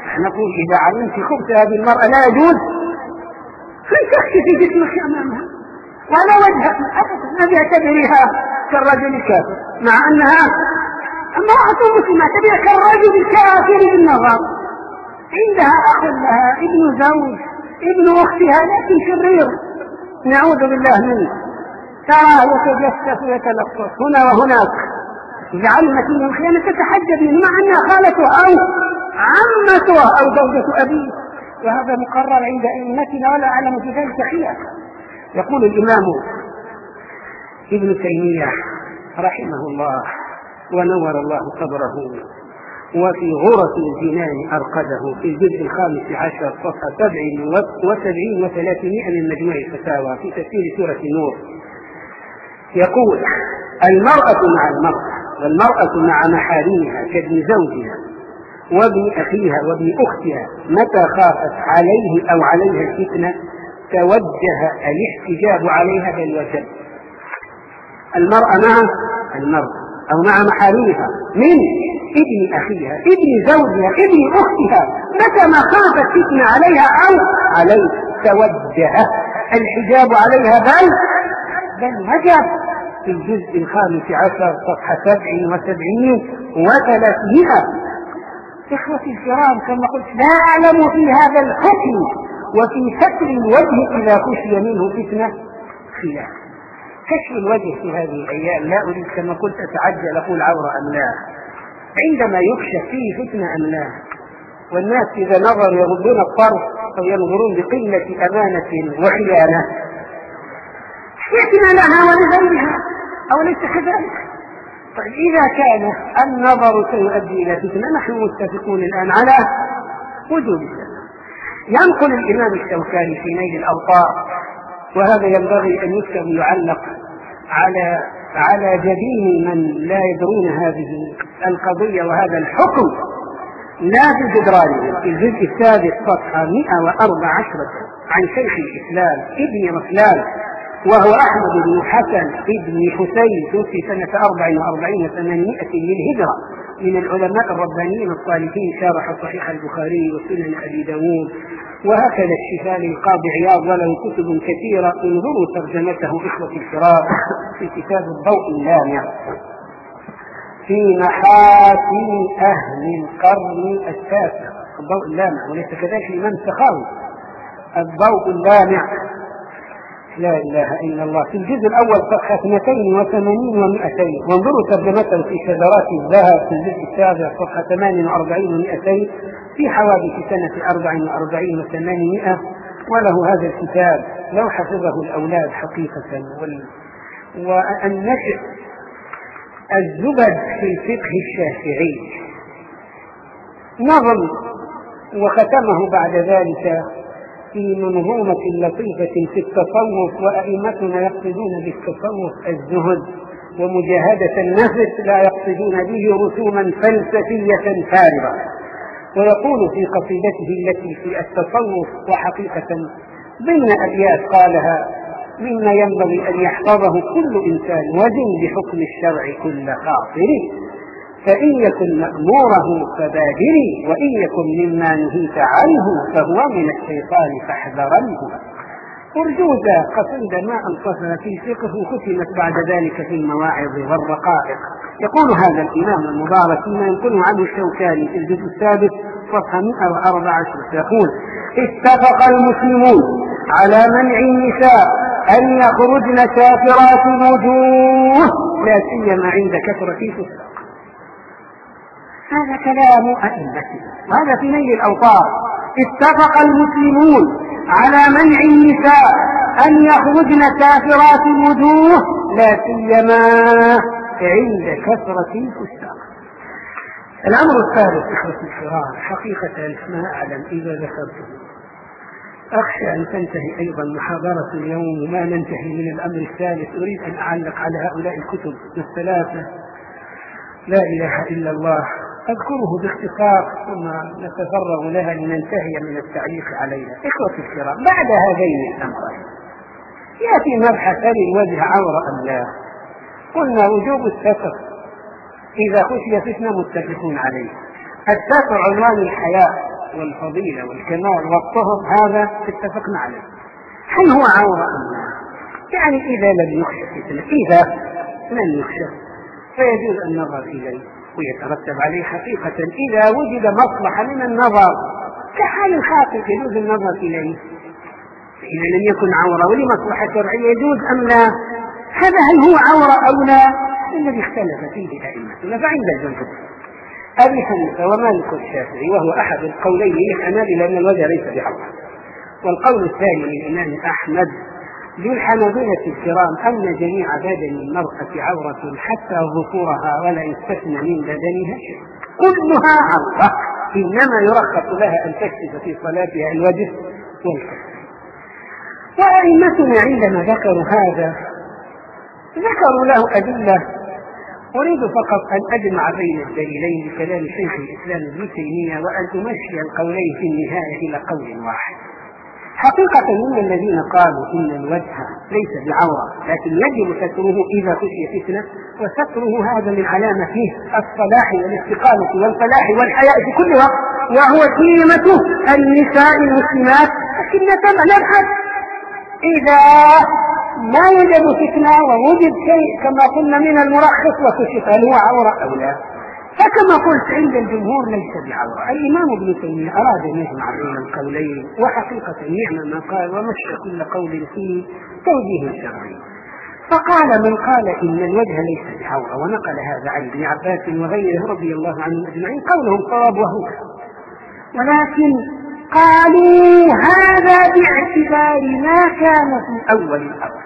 نقول إذا علمت خبث هذه المرأة لا يجوز فلتكشفي جسمك أمامها ولا وجهك أبدا، ما بيعتبرها كالرجل الكافر، مع أنها امرأة مسلمة تبيع كالرجل الكافر بالنظر، عندها أخ لها ابن زوج ابن أختها لكن شرير نعوذ بالله منه، تراه يتجسس ويتلطف هنا وهناك، إذا علمت منه خيانة تتحجب منه مع أنها خالته أو عمته أو زوجة أبيه، وهذا مقرر عند أئمتنا ولا أعلم في ذلك خلاف. يقول الإمام ابن تيمية رحمه الله ونور الله قبره وفي غرف الجنان أرقده في الجزء 15 صفحة 77 و300 من مجموع الفتاوى في تفسير سورة النور، يقول: المرأة مع المرأة والمرأة مع محارمها كابن زوجها وابن أخيها وابن أختها متى خافت عليه أو عليها الفتنة توجه الاحتجاب عليها بالوجب. المرأة مع المرأة أو مع محارمها من ابن أخيها ابن زوجها ابن أختها متى ما خافت فتنة عليها أو عليه توجه الحجاب عليها بل وجب في الجزء 15 صفحة 77 و300. إخوتي الكرام كما قلت لا أعلم في هذا الحكم وفي ستر الوجه إذا خشي منه فتنة خلاف. كشف الوجه في هذه الأيام لا أريد كما قلت أتعجل أقول عورة أم لا، عندما يكشف فيه فتنة أم لا، والناس إذا نظروا يغضون الطرف أو ينظرون بقلة أمانة وخيانة فتنة لها ولغيرها أو ليس كذلك. طيب إذا كان النظر سيؤدي إلى فتنة نحن متفقون الآن على وجود السنة. ينقل الإمام الشوكاني في نيل الأوطار، وهذا ينبغي أن يكتب يعلق على جبين من لا يدرون هذه القضية وهذا الحكم لا في جدرانه، في الجزء 3 صفحة 114 عن شيخ الإسلام ابن رسلان وهو أحمد بن حسن ابن حسين توفي سنة 44 و800 للهجرة، من العلماء الربانيين الصالحين، شارح صحيح البخاري وسنن أبي داود، وهكذا الشفاء للقاضي عياض وله كتب كثيرة. انظروا ترجمته إخوة الكرام في كتاب الضوء اللامع في محاسن أهل القرن التاسع، الضوء اللامع وليس كذلك الإمام السخاوي، الضوء اللامع لا إله إلا الله في الجزء الأول صفحة 280 و200. وانظروا ترجمته في شذرات الذهب في الجزء 7 صفحة 48 و200 في حوادث سنة 44 و800. وله هذا الكتاب لو حفظه الأولاد حقيقة. والنشر الزبد في الفقه الشافعي نظم وختمه بعد ذلك في منظومة لطيفة في التصوف، وأئمتنا يقصدون بالتصوف الزهد ومجاهدة النفس لا يقصدون به رسوما فلسفية فارغة. ويقول في قصيدته التي في التصوف وحقيقة ضمن أبيات قالها مما ينبغي أن يحفظه كل إنسان: وزن بحكم الشرع كل خاطر، فإن يكن مأموره فبادري، وإن يكن مما نهيت عنه فهو من الشيطان فاحذرنه. أرجوزة قصيدة ما أنصفها في الفقه ختمت بعد ذلك في المواعظ والرقائق. يقول هذا الإمام المبارك فيما ينقله عنه الشوكاني في الجزء 7 صفحة 114 يقول: اتفق المسلمون على منع النساء أن يخرجن سافرات الوجوه لا سيما عند كثرة الفسق. هذا كلام أئمتنا وهذا في نيل الأوطار. اتفق المسلمون على منع النساء أن يخرجن سافرات الوجوه لا سيما عند كثرة الفساق. الأمر الثالث إخوتي الكرام حقيقة ما أعلم إذا ذكرته أخشى أن تنتهي أيضا محاضرة اليوم وما ننتهي من الأمر الثالث. أريد أن أعلق على هؤلاء الكتب الثلاثة لا إله إلا الله، أذكره باختصار ثم نتفرغ لها لننتهي من التعليق عليها. إخوتي الكرام بعد هذين الأمرين يأتي مبحث هل الوجه عورة أم لا. قلنا وجوب الستر إذا خشي فتنة متفقون عليه. الستر عنوان الحياة والفضيلة والكمال والطهر هذا اتفقنا عليه. هل هو عورة أم لا؟ يعني إذا لم يخشى فتنة، إذا لم يخشى فيجوز النظر إليه ويترتب عليه حقيقة إذا وجد مصلحة من النظر كحال الخاطئ يجوز النظر إليه. إذا لم يكن عورة ولمصلحة شرعية يجوز أم لا؟ هذا هل هو عورة أو لا الذي اختلف فيه أئمتنا. فعند الجمهور أبي حنيفة ومالك والشافعي وهو أحد القولين للحنابلة لأن الوجه ليس بعورة، والقول الثاني للإمام أحمد للحنابلة الكرام أن جميع بدن المرأة عورة حتى ظفورها ولا يستثنى من بدنها شيء، كلها عورة، إنما يرخص لها أن تكشف في صلاتها الوجه والكف. وأئمتنا عندما ذكروا هذا ذكروا له أدلة. أريد فقط أن أجمع بين الدليلين بكلام شيخ الإسلام ابن تيمية وأن أمشي القولين في النهاية إلى قول واحد. حقيقة من الذين قالوا إن الوجه ليس بعورة لكن يجب ستره إذا خشي فتنة، وستره هذا من علامته الصلاح والاستقامة والفلاح والحياء في كل وقت، وهو سمة النساء المسلمات السنة نبحث. إذا ما يوجد فتنة ووجد شيء كما قلنا من المرخص وكشف هل هو عورة أو لا، فكما قلت عند الجمهور ليس بعورة. الإمام ابن تيمية أراد أن يجمع بين القولين، وحقيقة نعم ما قال ومشى كل قول فيه توجيه شرعي. فقال من قال إن الوجه ليس بعورة ونقل هذا عن ابن عباس وغيره رضي الله عنهم أجمعين قولهم صواب وهو، ولكن قالوا هذا باعتبار ما كان في أول الأمر.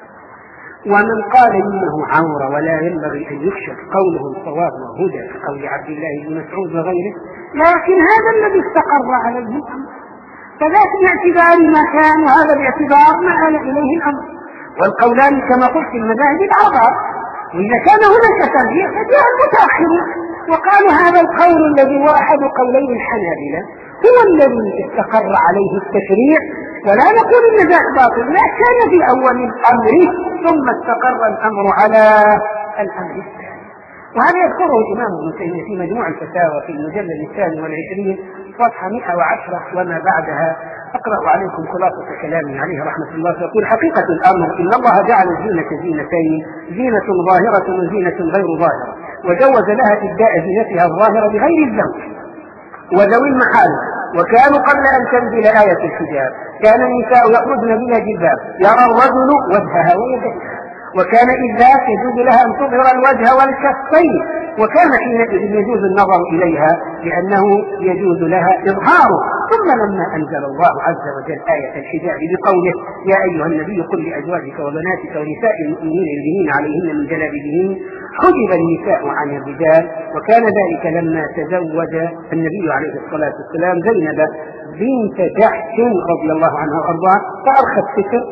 ومن قال إنه عورة ولا ينبغي أن يكشف قوله صواب وهدى كقول عبد الله بن مسعود وغيره، لكن هذا الذي استقر عليه الأمر، فذاك باعتبار ما كان وهذا باعتبار ما آل إليه الأمر. والقولان كما قلت في المذاهب الأربعة، وإذا كان هناك ترجيح فجاء المتأخر وقالوا هذا القول الذي هو أحد قولي الحنابلة هو الذي استقر عليه التشريع، ولا نقول إن ذاك باطل، لا كان في أول الأمر ثم استقر الأمر على الأمر الثاني. وهذا يذكره الإمام ابن تيمية في مجموع الفتاوى في المجلد 22 صفحة 110 وما بعدها. أقرأ عليكم خلاصة كلامه عليه رحمة الله، فيقول حقيقة الأمر إن الله جعل الزينة زينتين، زينة ظاهرة وزينة غير ظاهرة، وجوز لها إبداء زينتها الظاهرة بغير الزوج وذوي المحال. وكانوا قبل أن تنزل آية الحجاب كان النساء يخرجن بلا جلباب يرى الرجل وجهها ويديها، وكان إذ ذاك يجوز لها أن تظهر الوجه والكفين، وكان حينئذ يجوز النظر إليها لأنه يجوز لها إظهاره. ثم لما أنزل الله عز وجل آية الحجاب بقوله يا أيها النبي قل لأزواجك وبناتك ونساء المؤمنين يدنين عليهن من جلابيبهن، حجب النساء عن الرجال. وكان ذلك لما تزوج النبي عليه الصلاة والسلام زينب بنت جحش رضي الله عنها وأرضاها فأرخى الستر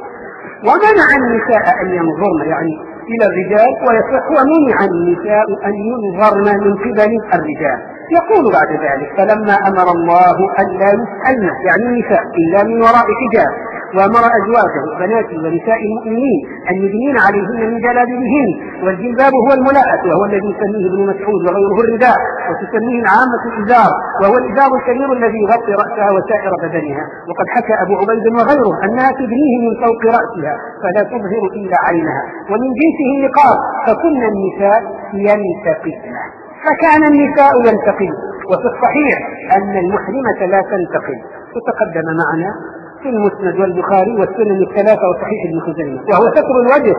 ومنع النساء أن ينظرن يعني إلى الرجال، ويصح ومنع النساء أن ينظرن من قبل الرجال. يقول بعد ذلك فلما أمر الله أن لا يسألن يعني النساء إلا من وراء حجاب، وأمر أزواجه بنات ونساء المؤمنين أن يدنين عليهن من جلابيبهن، والجلباب هو الملاءة وهو الذي يسميه ابن مسعود وغيره الرداء، وتسميه العامة الإزار وهو الإزار الكبير الذي يغطي رأسها وسائر بدنها. وقد حكى أبو عبيد وغيره أنها تدنيه من فوق رأسها فلا تظهر إلا عينها، ومن جنسه النقاب، فكن النساء ينتقبن، فكان النساء ينتقبن. وفي الصحيح أن المحرمة لا تنتقب، وتقدم معنا في المسند والبخاري والسنن الثلاثة وصحيح ابن خزيمة، وهو ستر الوجه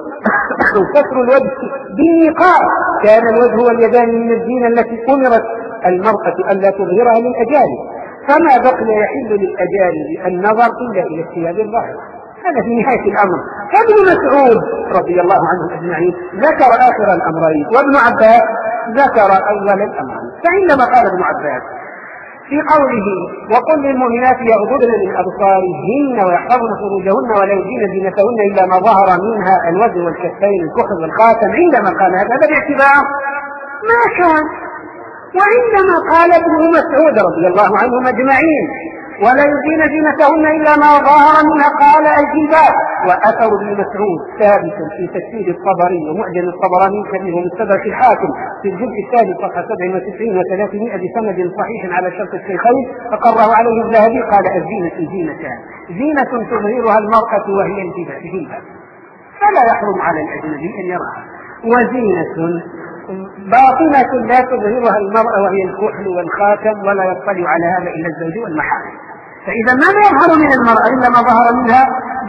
ستر الوجه بالنقاب. كان الوجه واليدان من الزينة التي أمرت المرأة ألا تظهرها للأجانب، فما بقي يحل للأجانب النظر إلا إلى الثياب الظاهرة. هذا في نهاية الأمر. فابن مسعود رضي الله عنه أجمعين ذكر آخر الأمرين، وابن عباس ذكر أول الأمرين. فعندما قال ابن عباس في قوله وقل للمؤمنات يغضضن من أبصارهن ويحفظن فروجهن ولا يبدين زينتهن إلا ما ظهر منها الوجه والكفين الكحل والخاتم، عندما قال هذا باعتبار ما كان. وعندما قال ابن مسعود رضي الله عنهم أجمعين ولا يبدين زينتهن إلا ما ظهر منها قال الجبال. وأثر ابن مسعود ثابت في تفسير الطبري ومعجم الطبراني الكبير ومستدرك الحاكم في الجزء الثالث صفحة 97 و300 بسند صحيح على شرط الشيخين فقره عليه الذهبي قال الزينة زينتان: زينة تظهرها المرأة وهي الجبال فلا يحرم على الأجنبي أن يراها، وزينة باطنة لا تظهرها المرأة وهي الكحل والخاتم ولا يطلع على هذا إلا الزوج والمحارم. فإذا ماذا يظهر من المرأة إلا ما ظهر منها؟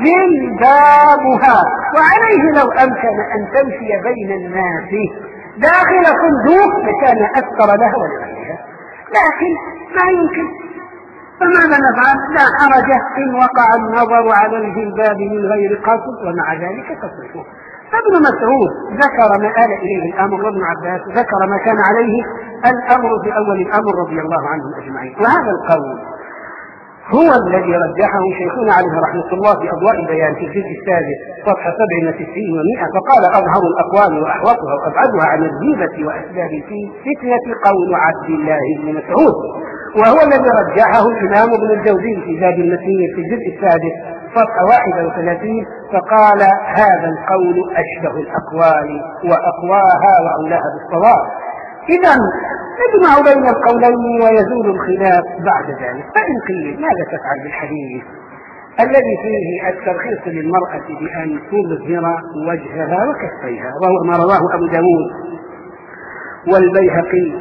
جلبابها. وعليه لو أمكن أن تمشي بين الناس داخل صندوق لكان أكثر لها ولغيرها، لكن ما يمكن. فماذا نفعل؟ لا حرج إن وقع النظر على الجلباب من غير قصد ومع ذلك تصفه. فابن مسعود ذكر ما آل إليه الأمر، وابن عباس ذكر ما كان عليه الأمر في أول الأمر رضي الله عنهم أجمعين. وهذا القول هو الذي رجحه شيخنا عليه رحمة الله في أضواء البيان في الجزء السادس صفحة 97 و100 فقال: أظهر الأقوال وأحوطها وأبعدها عن الغيبة وأسباب الفتنة قول عبد الله بن مسعود، وهو الذي رجحه الإمام ابن الجوزي في زاد المسير في الجزء السادس صفحة 31 فقال: هذا القول أشبه الأقوال وأقواها وأولاها بالصواب. إذا نجمع بين القولين ويزول الخلاف بعد ذلك. فإن قيل ماذا تفعل بالحديث الذي فيه الترخيص للمرأة بأن تظهر وجهها وكفيها، وهو ما رواه أبو داود والبيهقي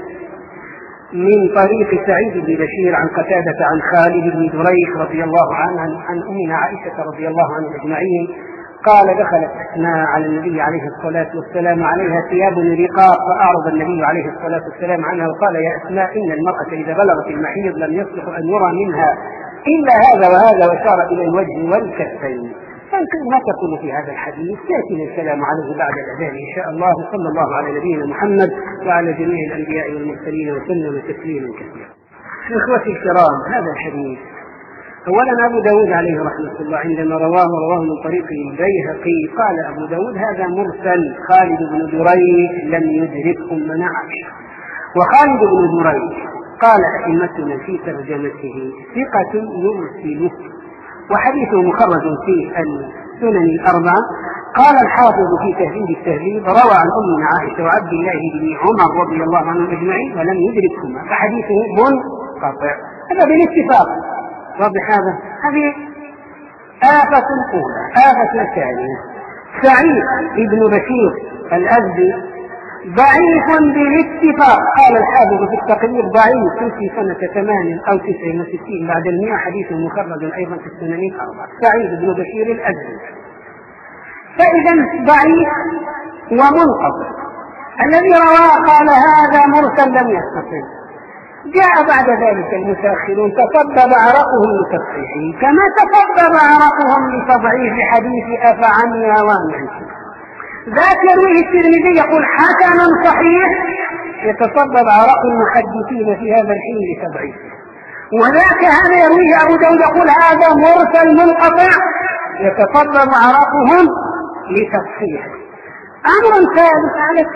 من طريق سعيد بن بشير عن قتادة عن خالد بن دريك رضي الله عنه عن أمنا عائشة رضي الله عنها أجمعين قال: دخلت أسماء على النبي عليه الصلاة والسلام عليها ثياب رقاق فأعرض النبي عليه الصلاة والسلام عنها وقال: يا أسماء إن المرأة إذا بلغت المحيض لم يصلح أن يرى منها إلا هذا وهذا، وشار إلى الوجه والكفين. ما تقول في هذا الحديث؟ يأتينا الكلام عليه بعد الأذان إن شاء الله. صلى الله على نبينا محمد وعلى جميع الأنبياء والمرسلين وسلم تسليما كثيرا. إخوتي الكرام، هذا الحديث أولا أبو داود عليه رحمة الله عندما رواه من طريق البيهقي قال أبو داود: هذا مرسل، خالد بن دريك لم يدرك أمنا عائشة. وخالد بن دريك قال أئمتنا في ترجمته: ثقة يرسله، وحديثه مخرج في السنن الأربعة. قال الحافظ في تهذيب التهذيب: روى عن أمنا عائشة وعبد الله بن عمر رضي الله عنهم أجمعين ولم يدركهما، فحديثه منقطع. هذا بالاتفاق. واضح هذا؟ هذه آفة أولى. آفة ثانية: سعيد بن بشير الأزدي ضعيف بالاتفاق. قال الحافظ في التقرير: ضعيف في سنة 8 أو 69 بعد 100، حديث مخرج أيضا في السنن الأربعة. سعيد بن بشير الأزدي. فإذا ضعيف ومنقطع. الذي رواه قال: هذا مرسل لم يتصل. جاء بعد ذلك المتأخرون تسبب عرقهم لتصحيحه كما تسبب عرقهم لتضعيف حديث أفعمي وامعي. ذاك يرويه الترمذي يقول حسن صحيح، يتسبب عرق المحدثين في هذا الحين لتضعيفه. وذاك هذا يرويه أبو داود يقول هذا مرسل منقطع، يتسبب عرقهم لتصحيحه. أمر ثالث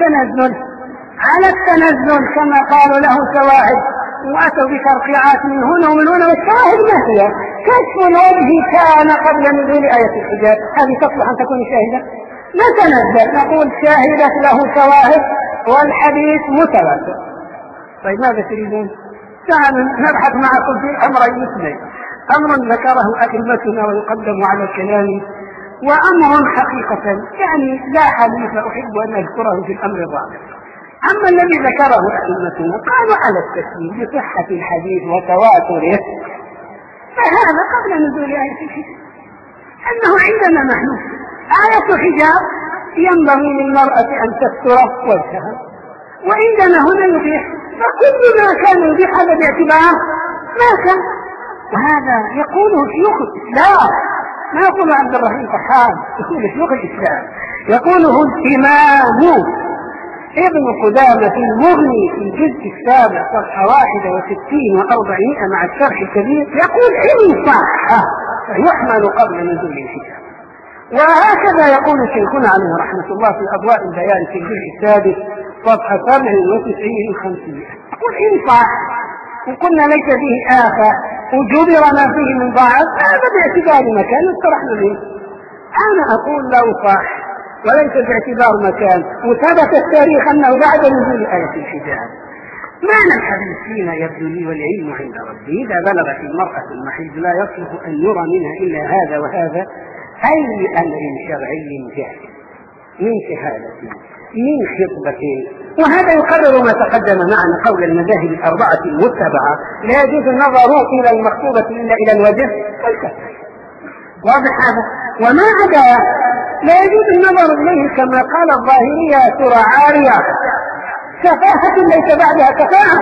على التنزل كما قالوا له شواهد، وأتوا بترقيعات من هنا ومن هنا، والشواهد ما هي؟ كشف الوجه كان قبل نزول آية الحجاب، هذه تصلح أن تكون شاهدة؟ نتنزل نقول شاهدة له شواهد والحديث متواتر. طيب ماذا تريدون؟ تعالوا نبحث معكم في أمرين اثنين: أمر ذكره أئمتنا ويقدم على الكلام، وأمر حقيقة يعني لا حديث أحب أن أذكره في الأمر الرابع. أما الذي ذكره أئمتنا قالوا على التسليم بصحة الحديث وتواتره، فهذا قبل نزول آية الحجاب، أنه عندنا نحن آية الحجاب ينبغي للمرأة أن تستر وجهها، وعندنا هنا يبيح، فكل ما كان يبيح هذا باعتبار ما كان. وهذا يقوله شيوخ الإسلام، ما يقول عبد الرحيم فحام، يقول شيوخ الإسلام، يقوله الإمام ابن قدامة في المغني في الجزء السابع صفحة 61 و400 مع الشرح الكبير، يقول إن صح يحمل قبل نزول الحجاب. وهكذا يقول شيخنا عليه رحمة الله في أضواء البيان في الجزء السادس صفحة 97 و500، يقول إن صح وقلنا ليس فيه آفة وجبر ما فيه من ضعف هذا باعتبار مكان استرحنا منه. أنا أقول لو صح وليس باعتبار مكان وثبت التاريخ أنه بعد نزول آية الحجاب. معنى الحديث فيما يبدو لي والعلم عند ربي إذا بلغت المرأة المحيض لا يصلح أن يرى منها إلا هذا وهذا أي أمر شرعي جائز من شهادة من خطبة. وهذا يقرر ما تقدم معنا قول المذاهب الأربعة المتبعة لا يجوز النظر إلى المخطوبة إلا إلى الوجه والكف. واضح هذا؟ وما عدا لا يجوز النظر إليه كما قال الظاهرية ترى عارية سفاهة ليس بعدها كفاءة.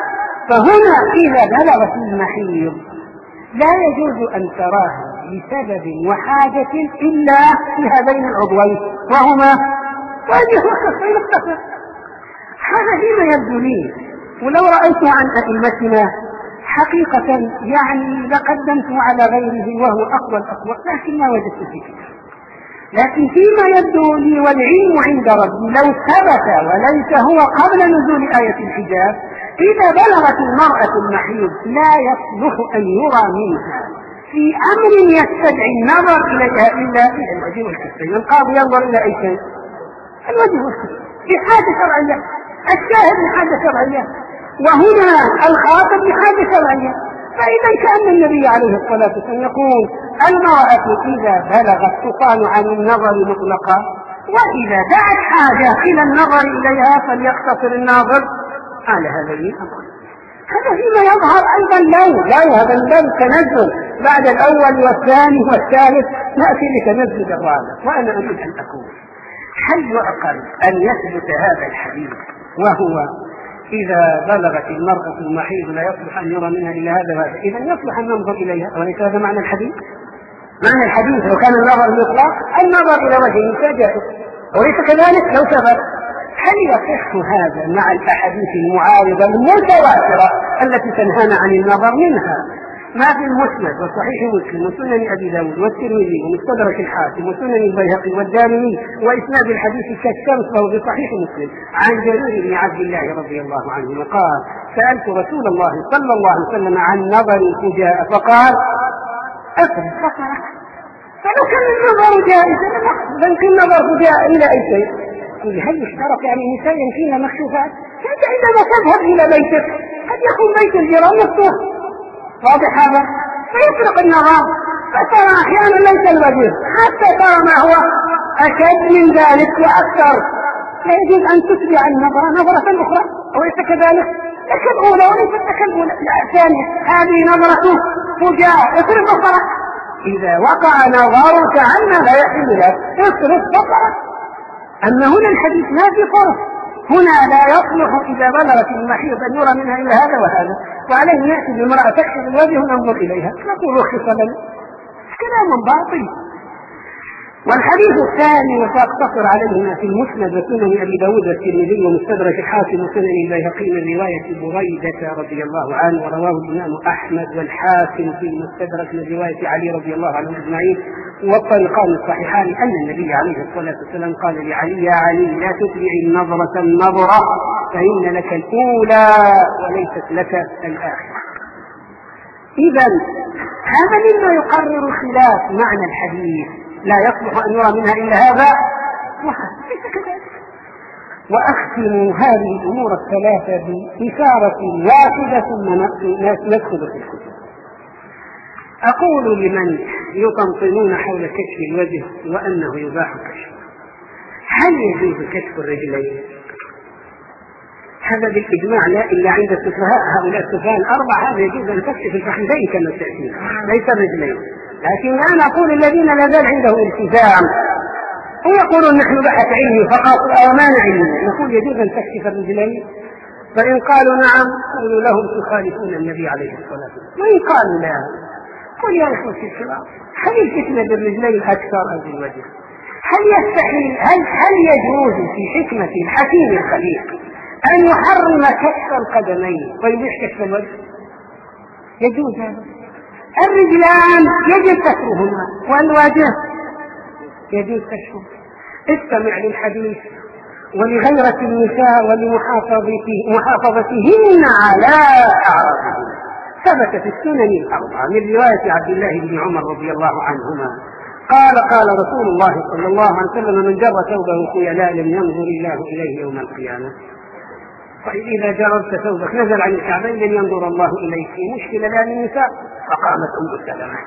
فهنا إذا بلغت المحيض لا يجوز أن تراها لسبب وحاجة إلا في هذين العضوين وهما وجه وكفين الكفر. هذا فيما يبدو لي ولو رأيت عن أئمتنا حقيقة يعني لقدمت على غيره وهو أقوى الأقوى لكن ما وجدت فيه. لكن فيما يبدو لي والعلم عند ربي لو ثبت وليس هو قبل نزول آية الحجاب إذا بلغت المرأة المحيض لا يصلح أن يرى منها في أمر يستدعي النظر إليها إلا إلى الوجه والكفين. القاضي ينظر إلى أي شيء الوجه والكفين بحاجة شرعية، الشاهد بحاجة شرعية، وهنا الخاطب بحاجة شرعية. فإذا كان النبي عليه الصلاة والسلام يقول المرأة إذا بلغت تقال عن النظر مطلقا وإذا دعت حاجة إلى النظر إليها فليقتصر الناظر على هذين الأمرين. هذا فيما يظهر أيضا لو هذا اللون تنزل بعد الأول والثاني والثالث نأتي لتنزل الرابع. وأنا أريد أن أقول هل يعقل أن يثبت هذا الحديث وهو إذا بلغت المرأة المحيض لا يصلح أن يرى منها إلا هذا وهذا إذا يصلح أن ننظر إليها وليس هذا معنى الحديث؟ معنى الحديث لو كان النظر مطلق النظر إلى وجه جائز وليس كذلك لو ثبت. هل يصح هذا مع الأحاديث المعارضة المتواترة التي تنهانا عن النظر منها ما في المسند وصحيح مسلم وسنن أبي داود والترمذي ومستدرك الحاكم وسنن البيهقي والدارمي وإسناد الحديث كالشمس وهو في صحيح مسلم عن جرير بن عبد الله رضي الله عنه قال سألت رسول الله صلى الله عليه وسلم عن نظر الفجاء فقال أفرد بصرك. فلو كان النظر جائزا فيمكن النظر فجاء إلى أي شيء. هل يشترط يعني النساء يمكن مكشوفات؟ فأنت عندما تذهب إلى بيتك قد يكون بيت الجيران مفتوح واضح هذا فيفرق النظر فترى أحيانا ليس الوجه حتى ترى ما هو أشد من ذلك وأكثر. لا يجوز أن تتبع النظرة نظرة أخرى أوليس كذلك؟ لك الأولى وليست لك الأولى الثانية هذه نظرة فجاء اصرف بصرك. إذا وقع نظرك عنا لا يحل لك اصرف بصرك. أما هنا الحديث ما في فرق هنا لا يصلح إذا بلغت المحيض أن يرى منها إلا هذا وهذا وعليه نأتي بامرأة تكشف الوجه وننظر إليها نقول رخص لنا كلام باطل. والحديث الثاني وسأقتصر عليه في المسند وسنن أبي داود والترمذي ومستدرك الحاكم وسنن البيهقي من رواية بريدة رضي الله عنه ورواه الإمام أحمد والحاكم في المستدرك من رواية علي رضي الله عنه أجمعين والطريقان الصحيحان أن النبي عليه الصلاة والسلام قال لعلي يا علي لا تتبع النظرة النظرة فإن لك الأولى وليست لك الآخرة. إذا هذا مما يقرر خلاف معنى الحديث لا يصلح أن يرى منها إلا هذا ليس كذلك. وأختم هذه الأمور الثلاثة بإشارة واحدة ثم ندخل في الكتب. أقول لمن يطمطنون حول كشف الوجه وأنه يباح كشفه هل يجوز كشف الرجلين؟ هذا بالإجماع لا إلا عند السفهاء هؤلاء السفهاء الأربعة هذا يجوز أن تكشف الفخذين كما تأتي ليس الرجلين. لكن أنا أقول الذين لا زال عندهم التزام ويقولون نحن بحث علمي فقط أو مانع علمي نقول يجوز أن تكشف الرجلين. فإن قالوا نعم قولوا لهم تخالفون النبي عليه الصلاة والسلام. وإن قالوا لا قل يا إخوة الكرام هل الفتنة بالرجلين أكثر أو بالوجه؟ هل يستحيل هل يجوز في حكمة الحكيم الخليق أن يحرم كشف القدمين ويبيح كشف الوجه؟ يجوز هذا. الرجلان يجب كشفهما والوجه يجوز كشفه. استمع للحديث ولغيرة النساء ولمحافظتهن على أعراضهن ثبت في السنن الأربعة من رواية عبد الله بن عمر رضي الله عنهما قال رسول الله صلى الله عليه وسلم: من جر ثوبه خيلاء لم ينظر الله إليه يوم القيامة. طيب إذا جررت ثوبك نزل عن الكعبين لن ينظر الله إليك، في مشكلة لا للنساء. فقامت أم سلمة: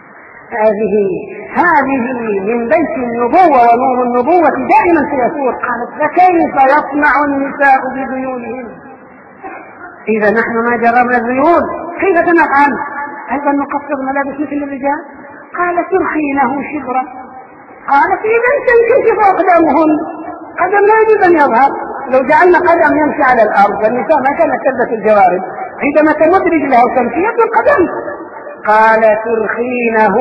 هذه من بيت النبوة ونور النبوة دائما سيسور. قالت: فكيف يصنع النساء بذيولهم؟ إذا نحن ما جررنا الذيول كيف نفعل؟ أيضا نقصر ملابس مثل الرجال؟ قال: ترخينه شبرا. قالت: إذا تنكشف أقدامهن، قدم لا يجب أن يظهر. لو جعلنا قدم يمشي على الأرض والنساء ما كانت تلبس الجوارب، عندما تمد رجلها وتمشي يبدو القدم. قال: ترخينه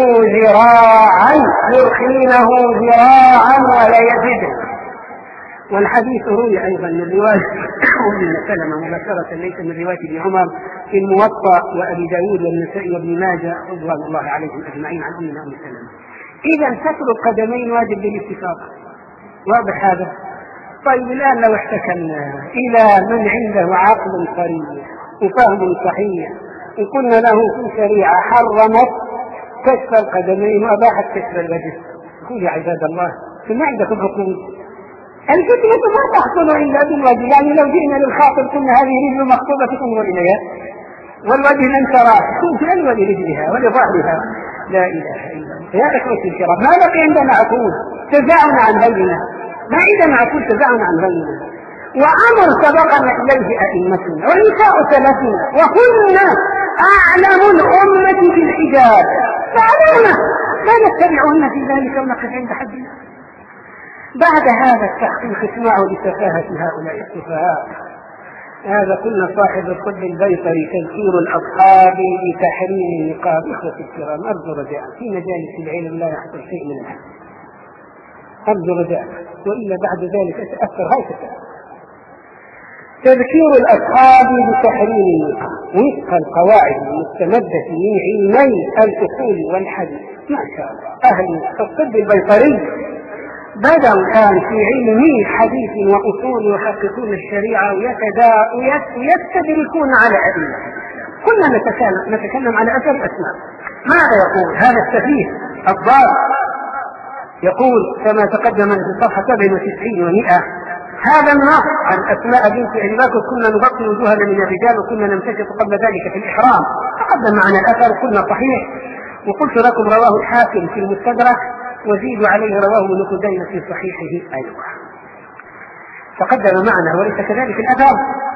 ذراعا ولا يزيد. والحديث روي أيضا من رواية أم سلمة مباشرة ليس من رواية ابن عمر في الموطأ وأبي داود والنسائي وابن ماجه رضوان الله عليهم أجمعين عن أم سلمة. إذا ستر القدمين واجب بالاتفاق، واضح هذا؟ طيب الآن لو احتكمنا إلى من عنده عقل صريح وفهم صحيح وقلنا له في شريعة حرمت كشف القدمين وأباحت كشف الوجه، قل يا عباد الله ثم عندكم عقول. الفتنة ما تحصل إلا بالوجه، يعني لو جئنا للخاطب قلنا هذه رجل مخطوبة تنظر إليها والوجه لن تراه، تنزل ولرجلها ولظهرها. لا إله إلا الله. يا إخوة الكرام، ما بقي عندنا عقول، تزعنا عن غيرنا، ما عندنا عقول تزعنا عن غيرنا. وأمر سبقنا إليه أئمتنا ونساء سلفنا وكنا أعلم الأمة في الحجاب، فعلمنا لا نتبعهن في ذلك ونقف عند حدنا. بعد هذا التحقيق اسمعوا لسفاهة هؤلاء السفهاء. هذا كنا صاحب الطب البيطري تذكير الأصحاب بتحريم النقاب. إخوتي الكرام، أرجو رجاء في مجالس العلم لا يحصل شيء من الحد، أرجو رجاء، وإلا بعد ذلك أتأثر هكذا. تذكير الأصحاب بتحريم النقاب وفق القواعد المستمدة من علمي الأصول والحديث. ما شاء الله أهل الطب البيطري بدأوا الآن في علم حديث وأصول يحققون الشريعة ويستدركون على أدلة. كنا نتكلم على أثر الأسماء. ماذا يقول هذا السفيه الضال؟ يقول كما تقدم في صفحة 97 و100: هذا النص عن أسماء بنت أبي بكر كنا نغطي وجوهنا من الرجال وكنا نمتشط قبل ذلك في الإحرام. تقدم معنا الأثر قلنا صحيح، وقلت لكم رواه الحاكم في المستدرك وزيد عليه رواه ابن خزيمة في صحيحه أيضا. تقدم معنا وليس كذلك الأثر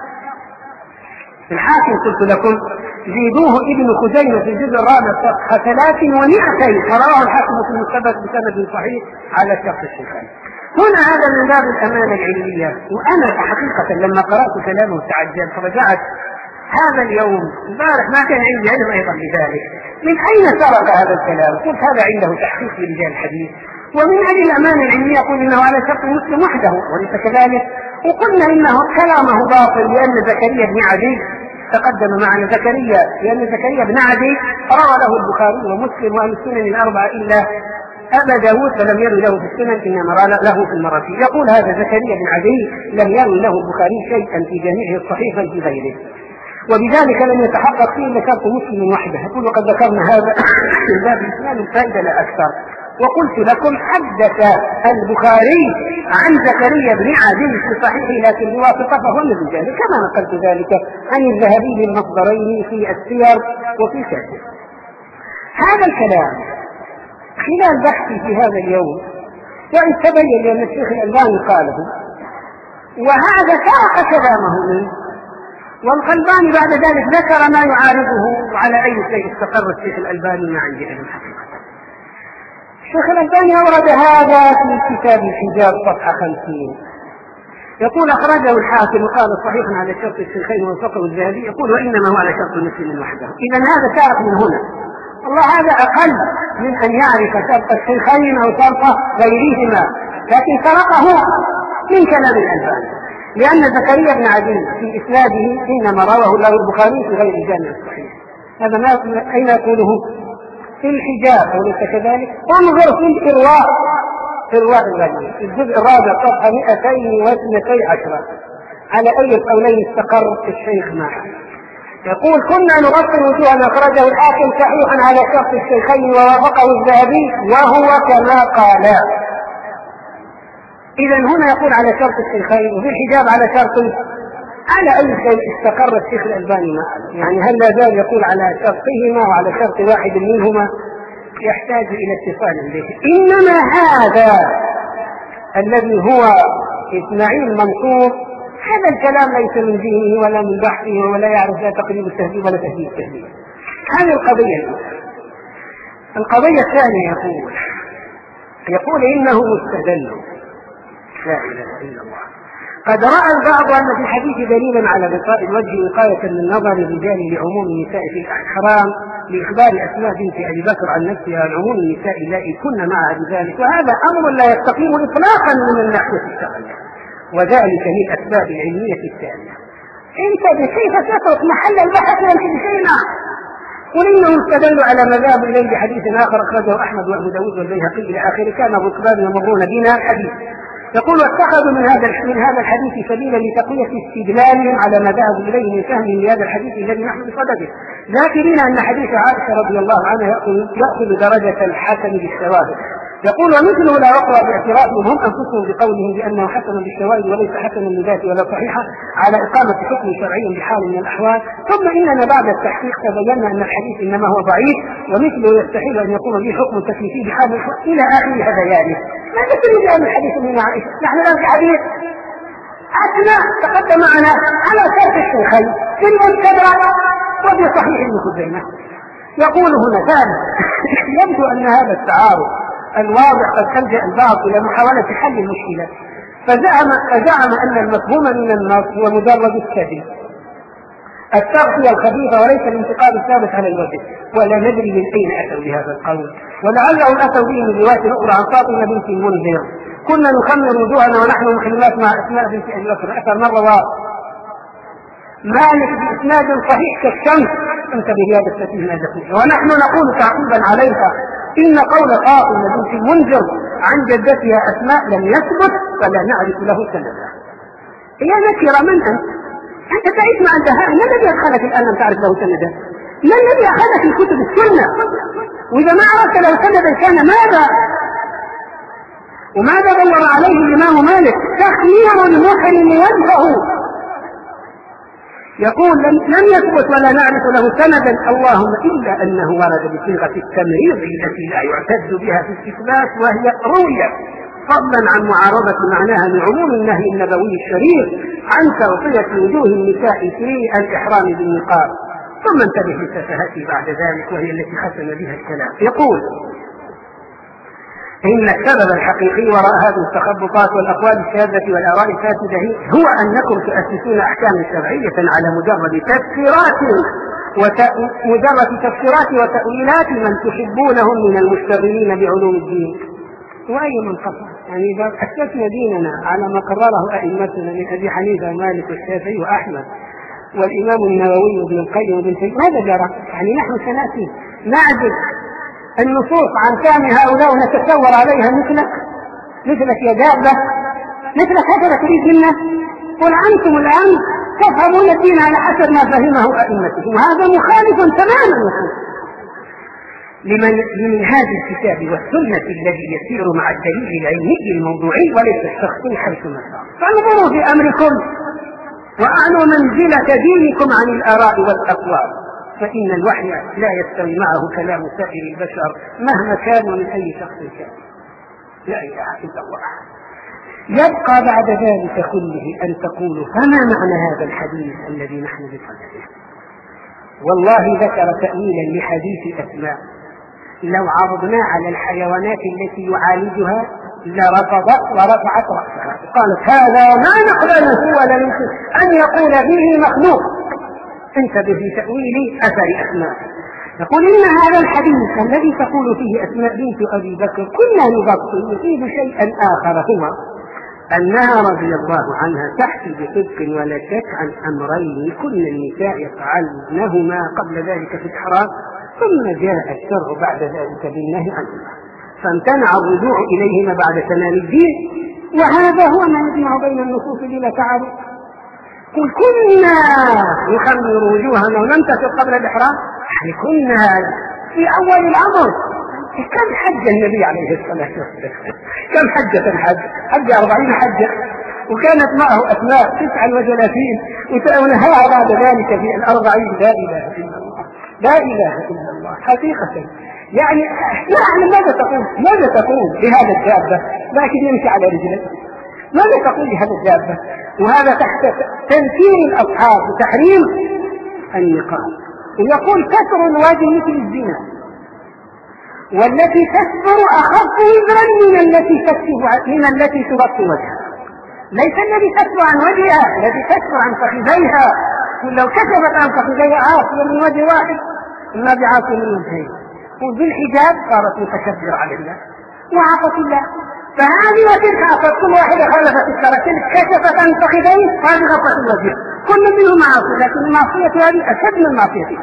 الحاكم قلت لكم زيدوه ابن خزيمة في الجزء الرابع صفحة 300 ورواه الحاكم في المستدرك بسند صحيح على شرط الشيخين. هنا هذا من باب الأمانة العلمية. وأنا حقيقة لما قرأت كلامه تعجبت، فرجعت هذا اليوم البارح ما كان عندي علم أيضا بذلك، من أين سرق هذا الكلام؟ قلت هذا عنده تحقيق برجال الحديث، ومن أجل الأمانة العلمية يقول إنه على شرط مسلم وحده وليس كذلك. وقلنا إنه كلامه باطل لأن زكريا بن عدي تقدم معنا لأن زكريا بن عدي روى له البخاري ومسلم وأهل السنن الأربعة إلا أبا داود فلم يروي له في السنن إنما روى له في المراسيل. يقول هذا زكريا بن عدي لم يروي له البخاري شيئا في جميعه الصحيح في غيره، وبذلك لم يتحقق فيه إلا شرط مسلم وحده. يقول وقد ذكرنا هذا في باب الإسلام الفائدة لا أكثر. وقلت لكم حدث البخاري عن زكريا بن عدي في صحيحه لكن بواسطته من الرجال كما نقلت ذلك عن الذهبي بالمصدرين في السير وفي كثير. هذا الكلام خلال بحثي في هذا اليوم وإن تبين أن الشيخ الألباني قاله، وهذا ساق كلامه منه، والقلباني بعد ذلك ذكر ما يعارضه، وعلى أي شيء استقر الشيخ الألباني ما عندي علم حقيقة. الشيخ الألباني أورد هذا في كتاب الحجاب صفحة 50. يقول أخرجه الحاكم وقال صحيح على شرط الشيخين ووثقه الذهبي، يقول وإنما هو على شرط مسلم وحده. إذا هذا سارق من هنا، والله هذا أقل من أن يعرف شرط الشيخين أو شرط غيرهما، لكن سرقه من كلام الألباني، لأن زكريا بن عدي في إسناده إنما رواه له البخاري في غير الجامع الصحيح. هذا ما أين يقوله؟ في الحجاب وليس كذلك. انظر في الإرواء الغني الجزء الرابع صفحة 212 على أي القولين استقر الشيخ معه. يقول كنا نغطي وجوهنا، أخرجه الحاكم صحيحا على شرط الشيخين ووافقه الذهبي وهو كما قال. إذا هنا يقول على شرط الشيخين، وفي الحجاب على شرط، على أي شيء استقر الشيخ الألباني ما أعلم. يعني هل لا زال يقول على شرطهما وعلى شرط واحد منهما؟ يحتاج إلى اتصال به. إنما هذا الذي هو إسماعيل منصور هذا الكلام ليس من ذهنه ولا من بحثه ولا يعرف لا تقريب التهذيب ولا تهذيب التهذيب. هذه القضية الأولى. القضية الثانية يقول إنه مستدل. لا إله إلا الله. قد رأى البعض أن في الحديث دليلا على غطاء الوجه وقاية من نظر الرجال لعموم النساء في الإحرام لإخبار أسماء بنت أبي بكر عن نفسها عن عموم النساء اللائي كن معها بذلك، وهذا أمر لا يستقيم إطلاقا من الناحية الشرعية، وذلك للأسباب العلمية التالية. أنت كيف تترك محل البحث ويمشي بشيء؟ قل إنه استدل على مذهب إليه بحديث آخر أخرجه أحمد وأبو داود والبيهقي إلى آخره كان الركبان يمرون بنا الحديث. يقول واتخذوا من هذا الحديث سبيلا لتقوية استدلالهم على ما ذهبوا إليه من فهم لهذا الحديث الذي نحن بصدده، ذاكرين أن حديث عائشة رضي الله عنها يأخذ درجة الحسن بالشواهد. يقول ومثله لا يقوى باعترافهم هم أنفسهم بقولهم بأنه حسن بالشواهد وليس حسنا لذاته ولا صحيحة على إقامة حكم شرعي بحال من الأحوال. ثم إننا بعد التحقيق تبين أن الحديث إنما هو ضعيف ومثله يستحيل أن يكون به حكم تكليفي بحال إلى آخر هذيانه. ماذا تريد أن الحديث من عائشة؟ نحن الآن في حديث أسماء تقدم معنا على شرط الشيخين في المنتدى وفي صحيح ابن خزيمة. يقول هنا ثاني يبدو أن هذا التعارض الواضح قد ألجأ البعض إلى محاولة حل المشكلة، فزعم أن المفهوم من النص هو مجرد الكذب التغطية الخفيفة وليس الانتقاد الثابت على الوجه، ولا ندري من أين أتوا بهذا القول، ولعلهم أتوا به من رواية أخرى عن فاطمة بنت المنذر كنا نخمر وجوهنا ونحن محرمات مع أسماء بنت أبي بكر. أثر مرة مالك بإسناد صحيح كالشمس انتبه هذا التفسير هذا، ونحن نقول تعقيبا عليها إن قول فاطمة بنت المنذر عن جدتها أسماء لم يثبت فلا نعرف له سندا. هي نكرة من أنت تعيش مع الدهاء، ما الذي أدخلك الآن لم تعرف له سندا؟ ما الذي أخذك في كتب السنة؟ وإذا ما عرفت له سندا كان ماذا؟ وماذا دور عليه الإمام مالك؟ تخمير المحرم وجهه. يقول لم يثبت ولا نعرف له سندا اللهم إلا أنه ورد بصيغة التمريض التي لا يعتد بها في الاستثبات وهي روية، فضلا عن معارضة معناها لعموم النهي النبوي الشريف عن تغطية وجوه النساء في الإحرام بالنقاب. ثم انتبه لتفاهته بعد ذلك وهي التي ختم بها الكلام. يقول إن السبب الحقيقي وراء هذه التخبطات والأقوال الشاذة والآراء الفاسدة هو أنكم تؤسسون أحكاما شرعية على مجرد تفسيرات وتأويلات من تحبونهم من المشتغلين بعلوم الدين. وأي من قصر يعني إذا أسسنا ديننا على ما قرره أئمتنا من أبي حنيفة ومالك والشافعي وأحمد والإمام النووي وابن القيم وابن تيمية ماذا جرى؟ يعني نحن سنأتي نعجز النصوص عن فهم هؤلاء ونتصور عليها مثلك يا دابة مثلك هكذا تريد منا؟ قل أنتم الآن تفهمون الدين على حسب ما فهمه أئمتكم وهذا مخالف تماما لمنهاج الكتاب والسنة الذي يسير مع الدليل العلمي الموضوعي وليس الشخصي حيثما صار. فانظروا في أمركم وأعلوا منزلة دينكم عن الآراء والأقوال، فإن الوحي لا يستوي معه كلام سائر البشر مهما كانوا من أي شخص كان. لا إله إلا الله. يبقى بعد ذلك كله أن تقولوا فما معنى هذا الحديث الذي نحن بصدده؟ والله ذكر تأويلا لحديث أسماء لو عرضنا على الحيوانات التي يعالجها لرفضت ورفعت رأسها قالت هذا ما نقبله ولا يمكن أن يقول به مخلوق. انتبه لتأويل أثر أسماء. يقول إن هذا الحديث الذي تقول فيه أسماء بنت أبي بكر كنا نغطي يفيد شيئا آخر هو أنها رضي الله عنها تحكي بصدق ولا شك عن أمرين كل النساء يفعلنهما قبل ذلك في الإحرام ثم جاء الشرع بعد ذلك بالنهي عنهما فامتنع الرجوع إليهما بعد تمام الدين، وهذا هو ما يجمع بين النصوص بلا تعارض. قل كنا نخمر وجوهنا وننتفض قبل الإحرام، يعني كنا في أول الأمر. كم حج النبي عليه الصلاة والسلام؟ كم حجة حج 40 حجة، وكانت معه أسماء 39 ونهاها بعد ذلك في 40. لا إله إلا الله، لا إله إلا الله حقيقة. يعني نعلم ماذا تقول لهذا الدابة لكن يمشي على رجله؟ ماذا تقول لهذا الدابة؟ وهذا تحت تنكير الأصحاب وتحريم النقاب. ويقول كسر الوجه مثل الزنا، والتي تكسر أخف وزرا من التي تغطي وجهها. ليس الذي تكسر عن وجهها، الذي تكسر عن فخذيها. لو كشفت عن فخذيها عاصية من وجه واحد ما بعاصية من وجهين، وبالحجاب صارت متكبر على الله وعصت الله. فهذه وتلك عصت، كل واحدة خالفت الشرع. تلك كشفت عن فخذين، هذه غطت الوجه. كل منهم معصية، لكن المعصية هذه أشد من معصية.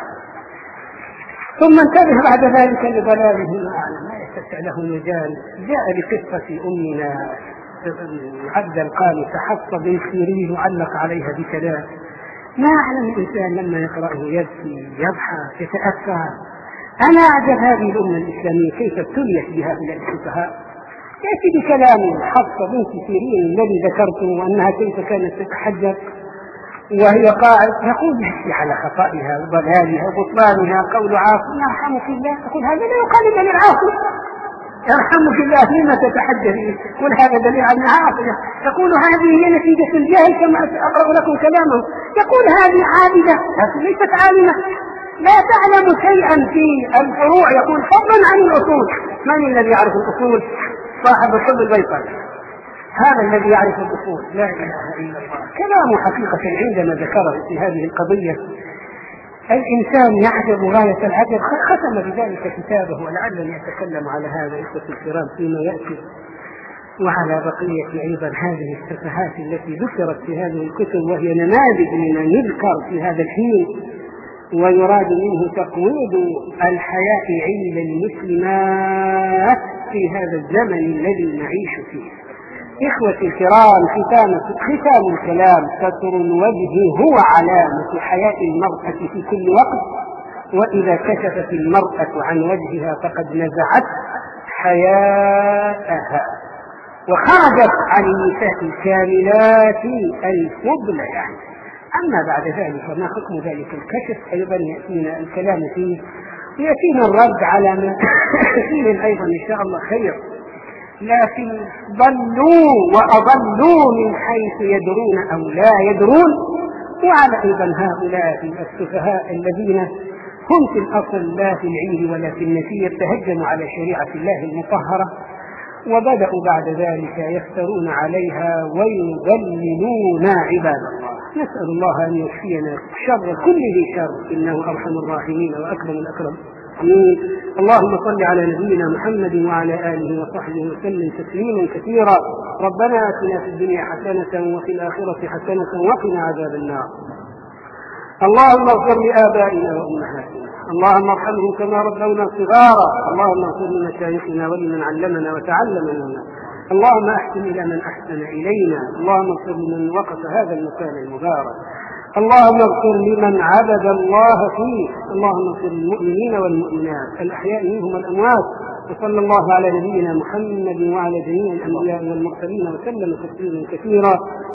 ثم انتبه بعد ذلك لضلاله ما يتسع له المجال. جاء بقصة أمنا عبد القانس حفصة بن سيرين وعلق عليها بكلام ما يعلم الإنسان لما يقرأه يبكي يضحك يتأثر. أنا أعجب هذه الأمة الإسلامية كيف ابتليت بهؤلاء السفهاء. يأتي بكلام حفصة بنت سيرين الذي ذكرته وأنها كيف كانت تتحجب وهي قاعد، يقول يحكي على خطئها وضلالها وبطلانها. قول عاصم يرحمك الله، يقول هذا لا يقال إلا للعاصم. يرحمك الله لما تتحدث؟ يقول هذا دليل على انها عاصية. يقول هذه هي نتيجة الجهل كما أقرأ لكم كلامه. يقول هذه عابدة لكن ليست عالمة، لا تعلم شيئا في الفروع. يقول فضلا عن الأصول. من الذي يعرف الأصول؟ صاحب الحب البيطري، هذا الذي يعرف الأصول. لا إله إلا الله. كلامه حقيقة عندما ذكره في هذه القضية الإنسان يعجب غاية العجب. ختم بذلك كتابه، ولعلني أتكلم على هذا إخوة الكرام فيما يأتي، وعلى بقية أيضا هذه السفهات التي ذكرت في هذه الكتب، وهي نماذج من يذكر في هذا الحين ويراد منه تقويض الحياء عند المسلمات في هذا الزمن الذي نعيش فيه. إخوتي الكرام، ختام الكلام: ستر الوجه هو علامة حياء المرأة في كل وقت، وإذا كشفت المرأة عن وجهها فقد نزعت حياءها وخرجت عن النساء الكاملات الفضل. يعني أما بعد ذلك ما حكم ذلك الكشف أيضا يأتينا الكلام فيه، ويأتينا الرد على ما فيه أيضا إن شاء الله خير. لكن ضلوا وأضلوا من حيث يدرون أو لا يدرون. وعلى أيضا هؤلاء السفهاء الذين هم في الأصل لا في العلم ولا في النسير، تهجموا على شريعة الله المطهرة وبدأوا بعد ذلك يفترون عليها ويضللون عباد الله. نسأل الله أن يكفينا شر كل ذي شر، إنه أرحم الراحمين وأكرم الأكرم. آمين. اللهم صل على نبينا محمد وعلى آله وصحبه وسلم تسليما كثيرا. ربنا آتنا في الدنيا حسنة وفي الآخرة حسنة وقنا عذاب النار. اللهم اغفر لآبائنا وأمهاتنا، اللهم ارحمهم كما ربونا صغارا. اللهم اغفر لمشايخنا ولمن علمنا وتعلم منا. اللهم احسن إلى من أحسن إلينا. اللهم اغفر لمن وقف هذا المكان المبارك. اللهم اغفر لمن عبد الله فيه. اللهم اغفر للمؤمنين والمؤمنات الأحياء منهم والأموات. وصلى الله على نبينا محمد وعلى جميع الأنبياء والمرسلين وسلم تسليما كثيرا.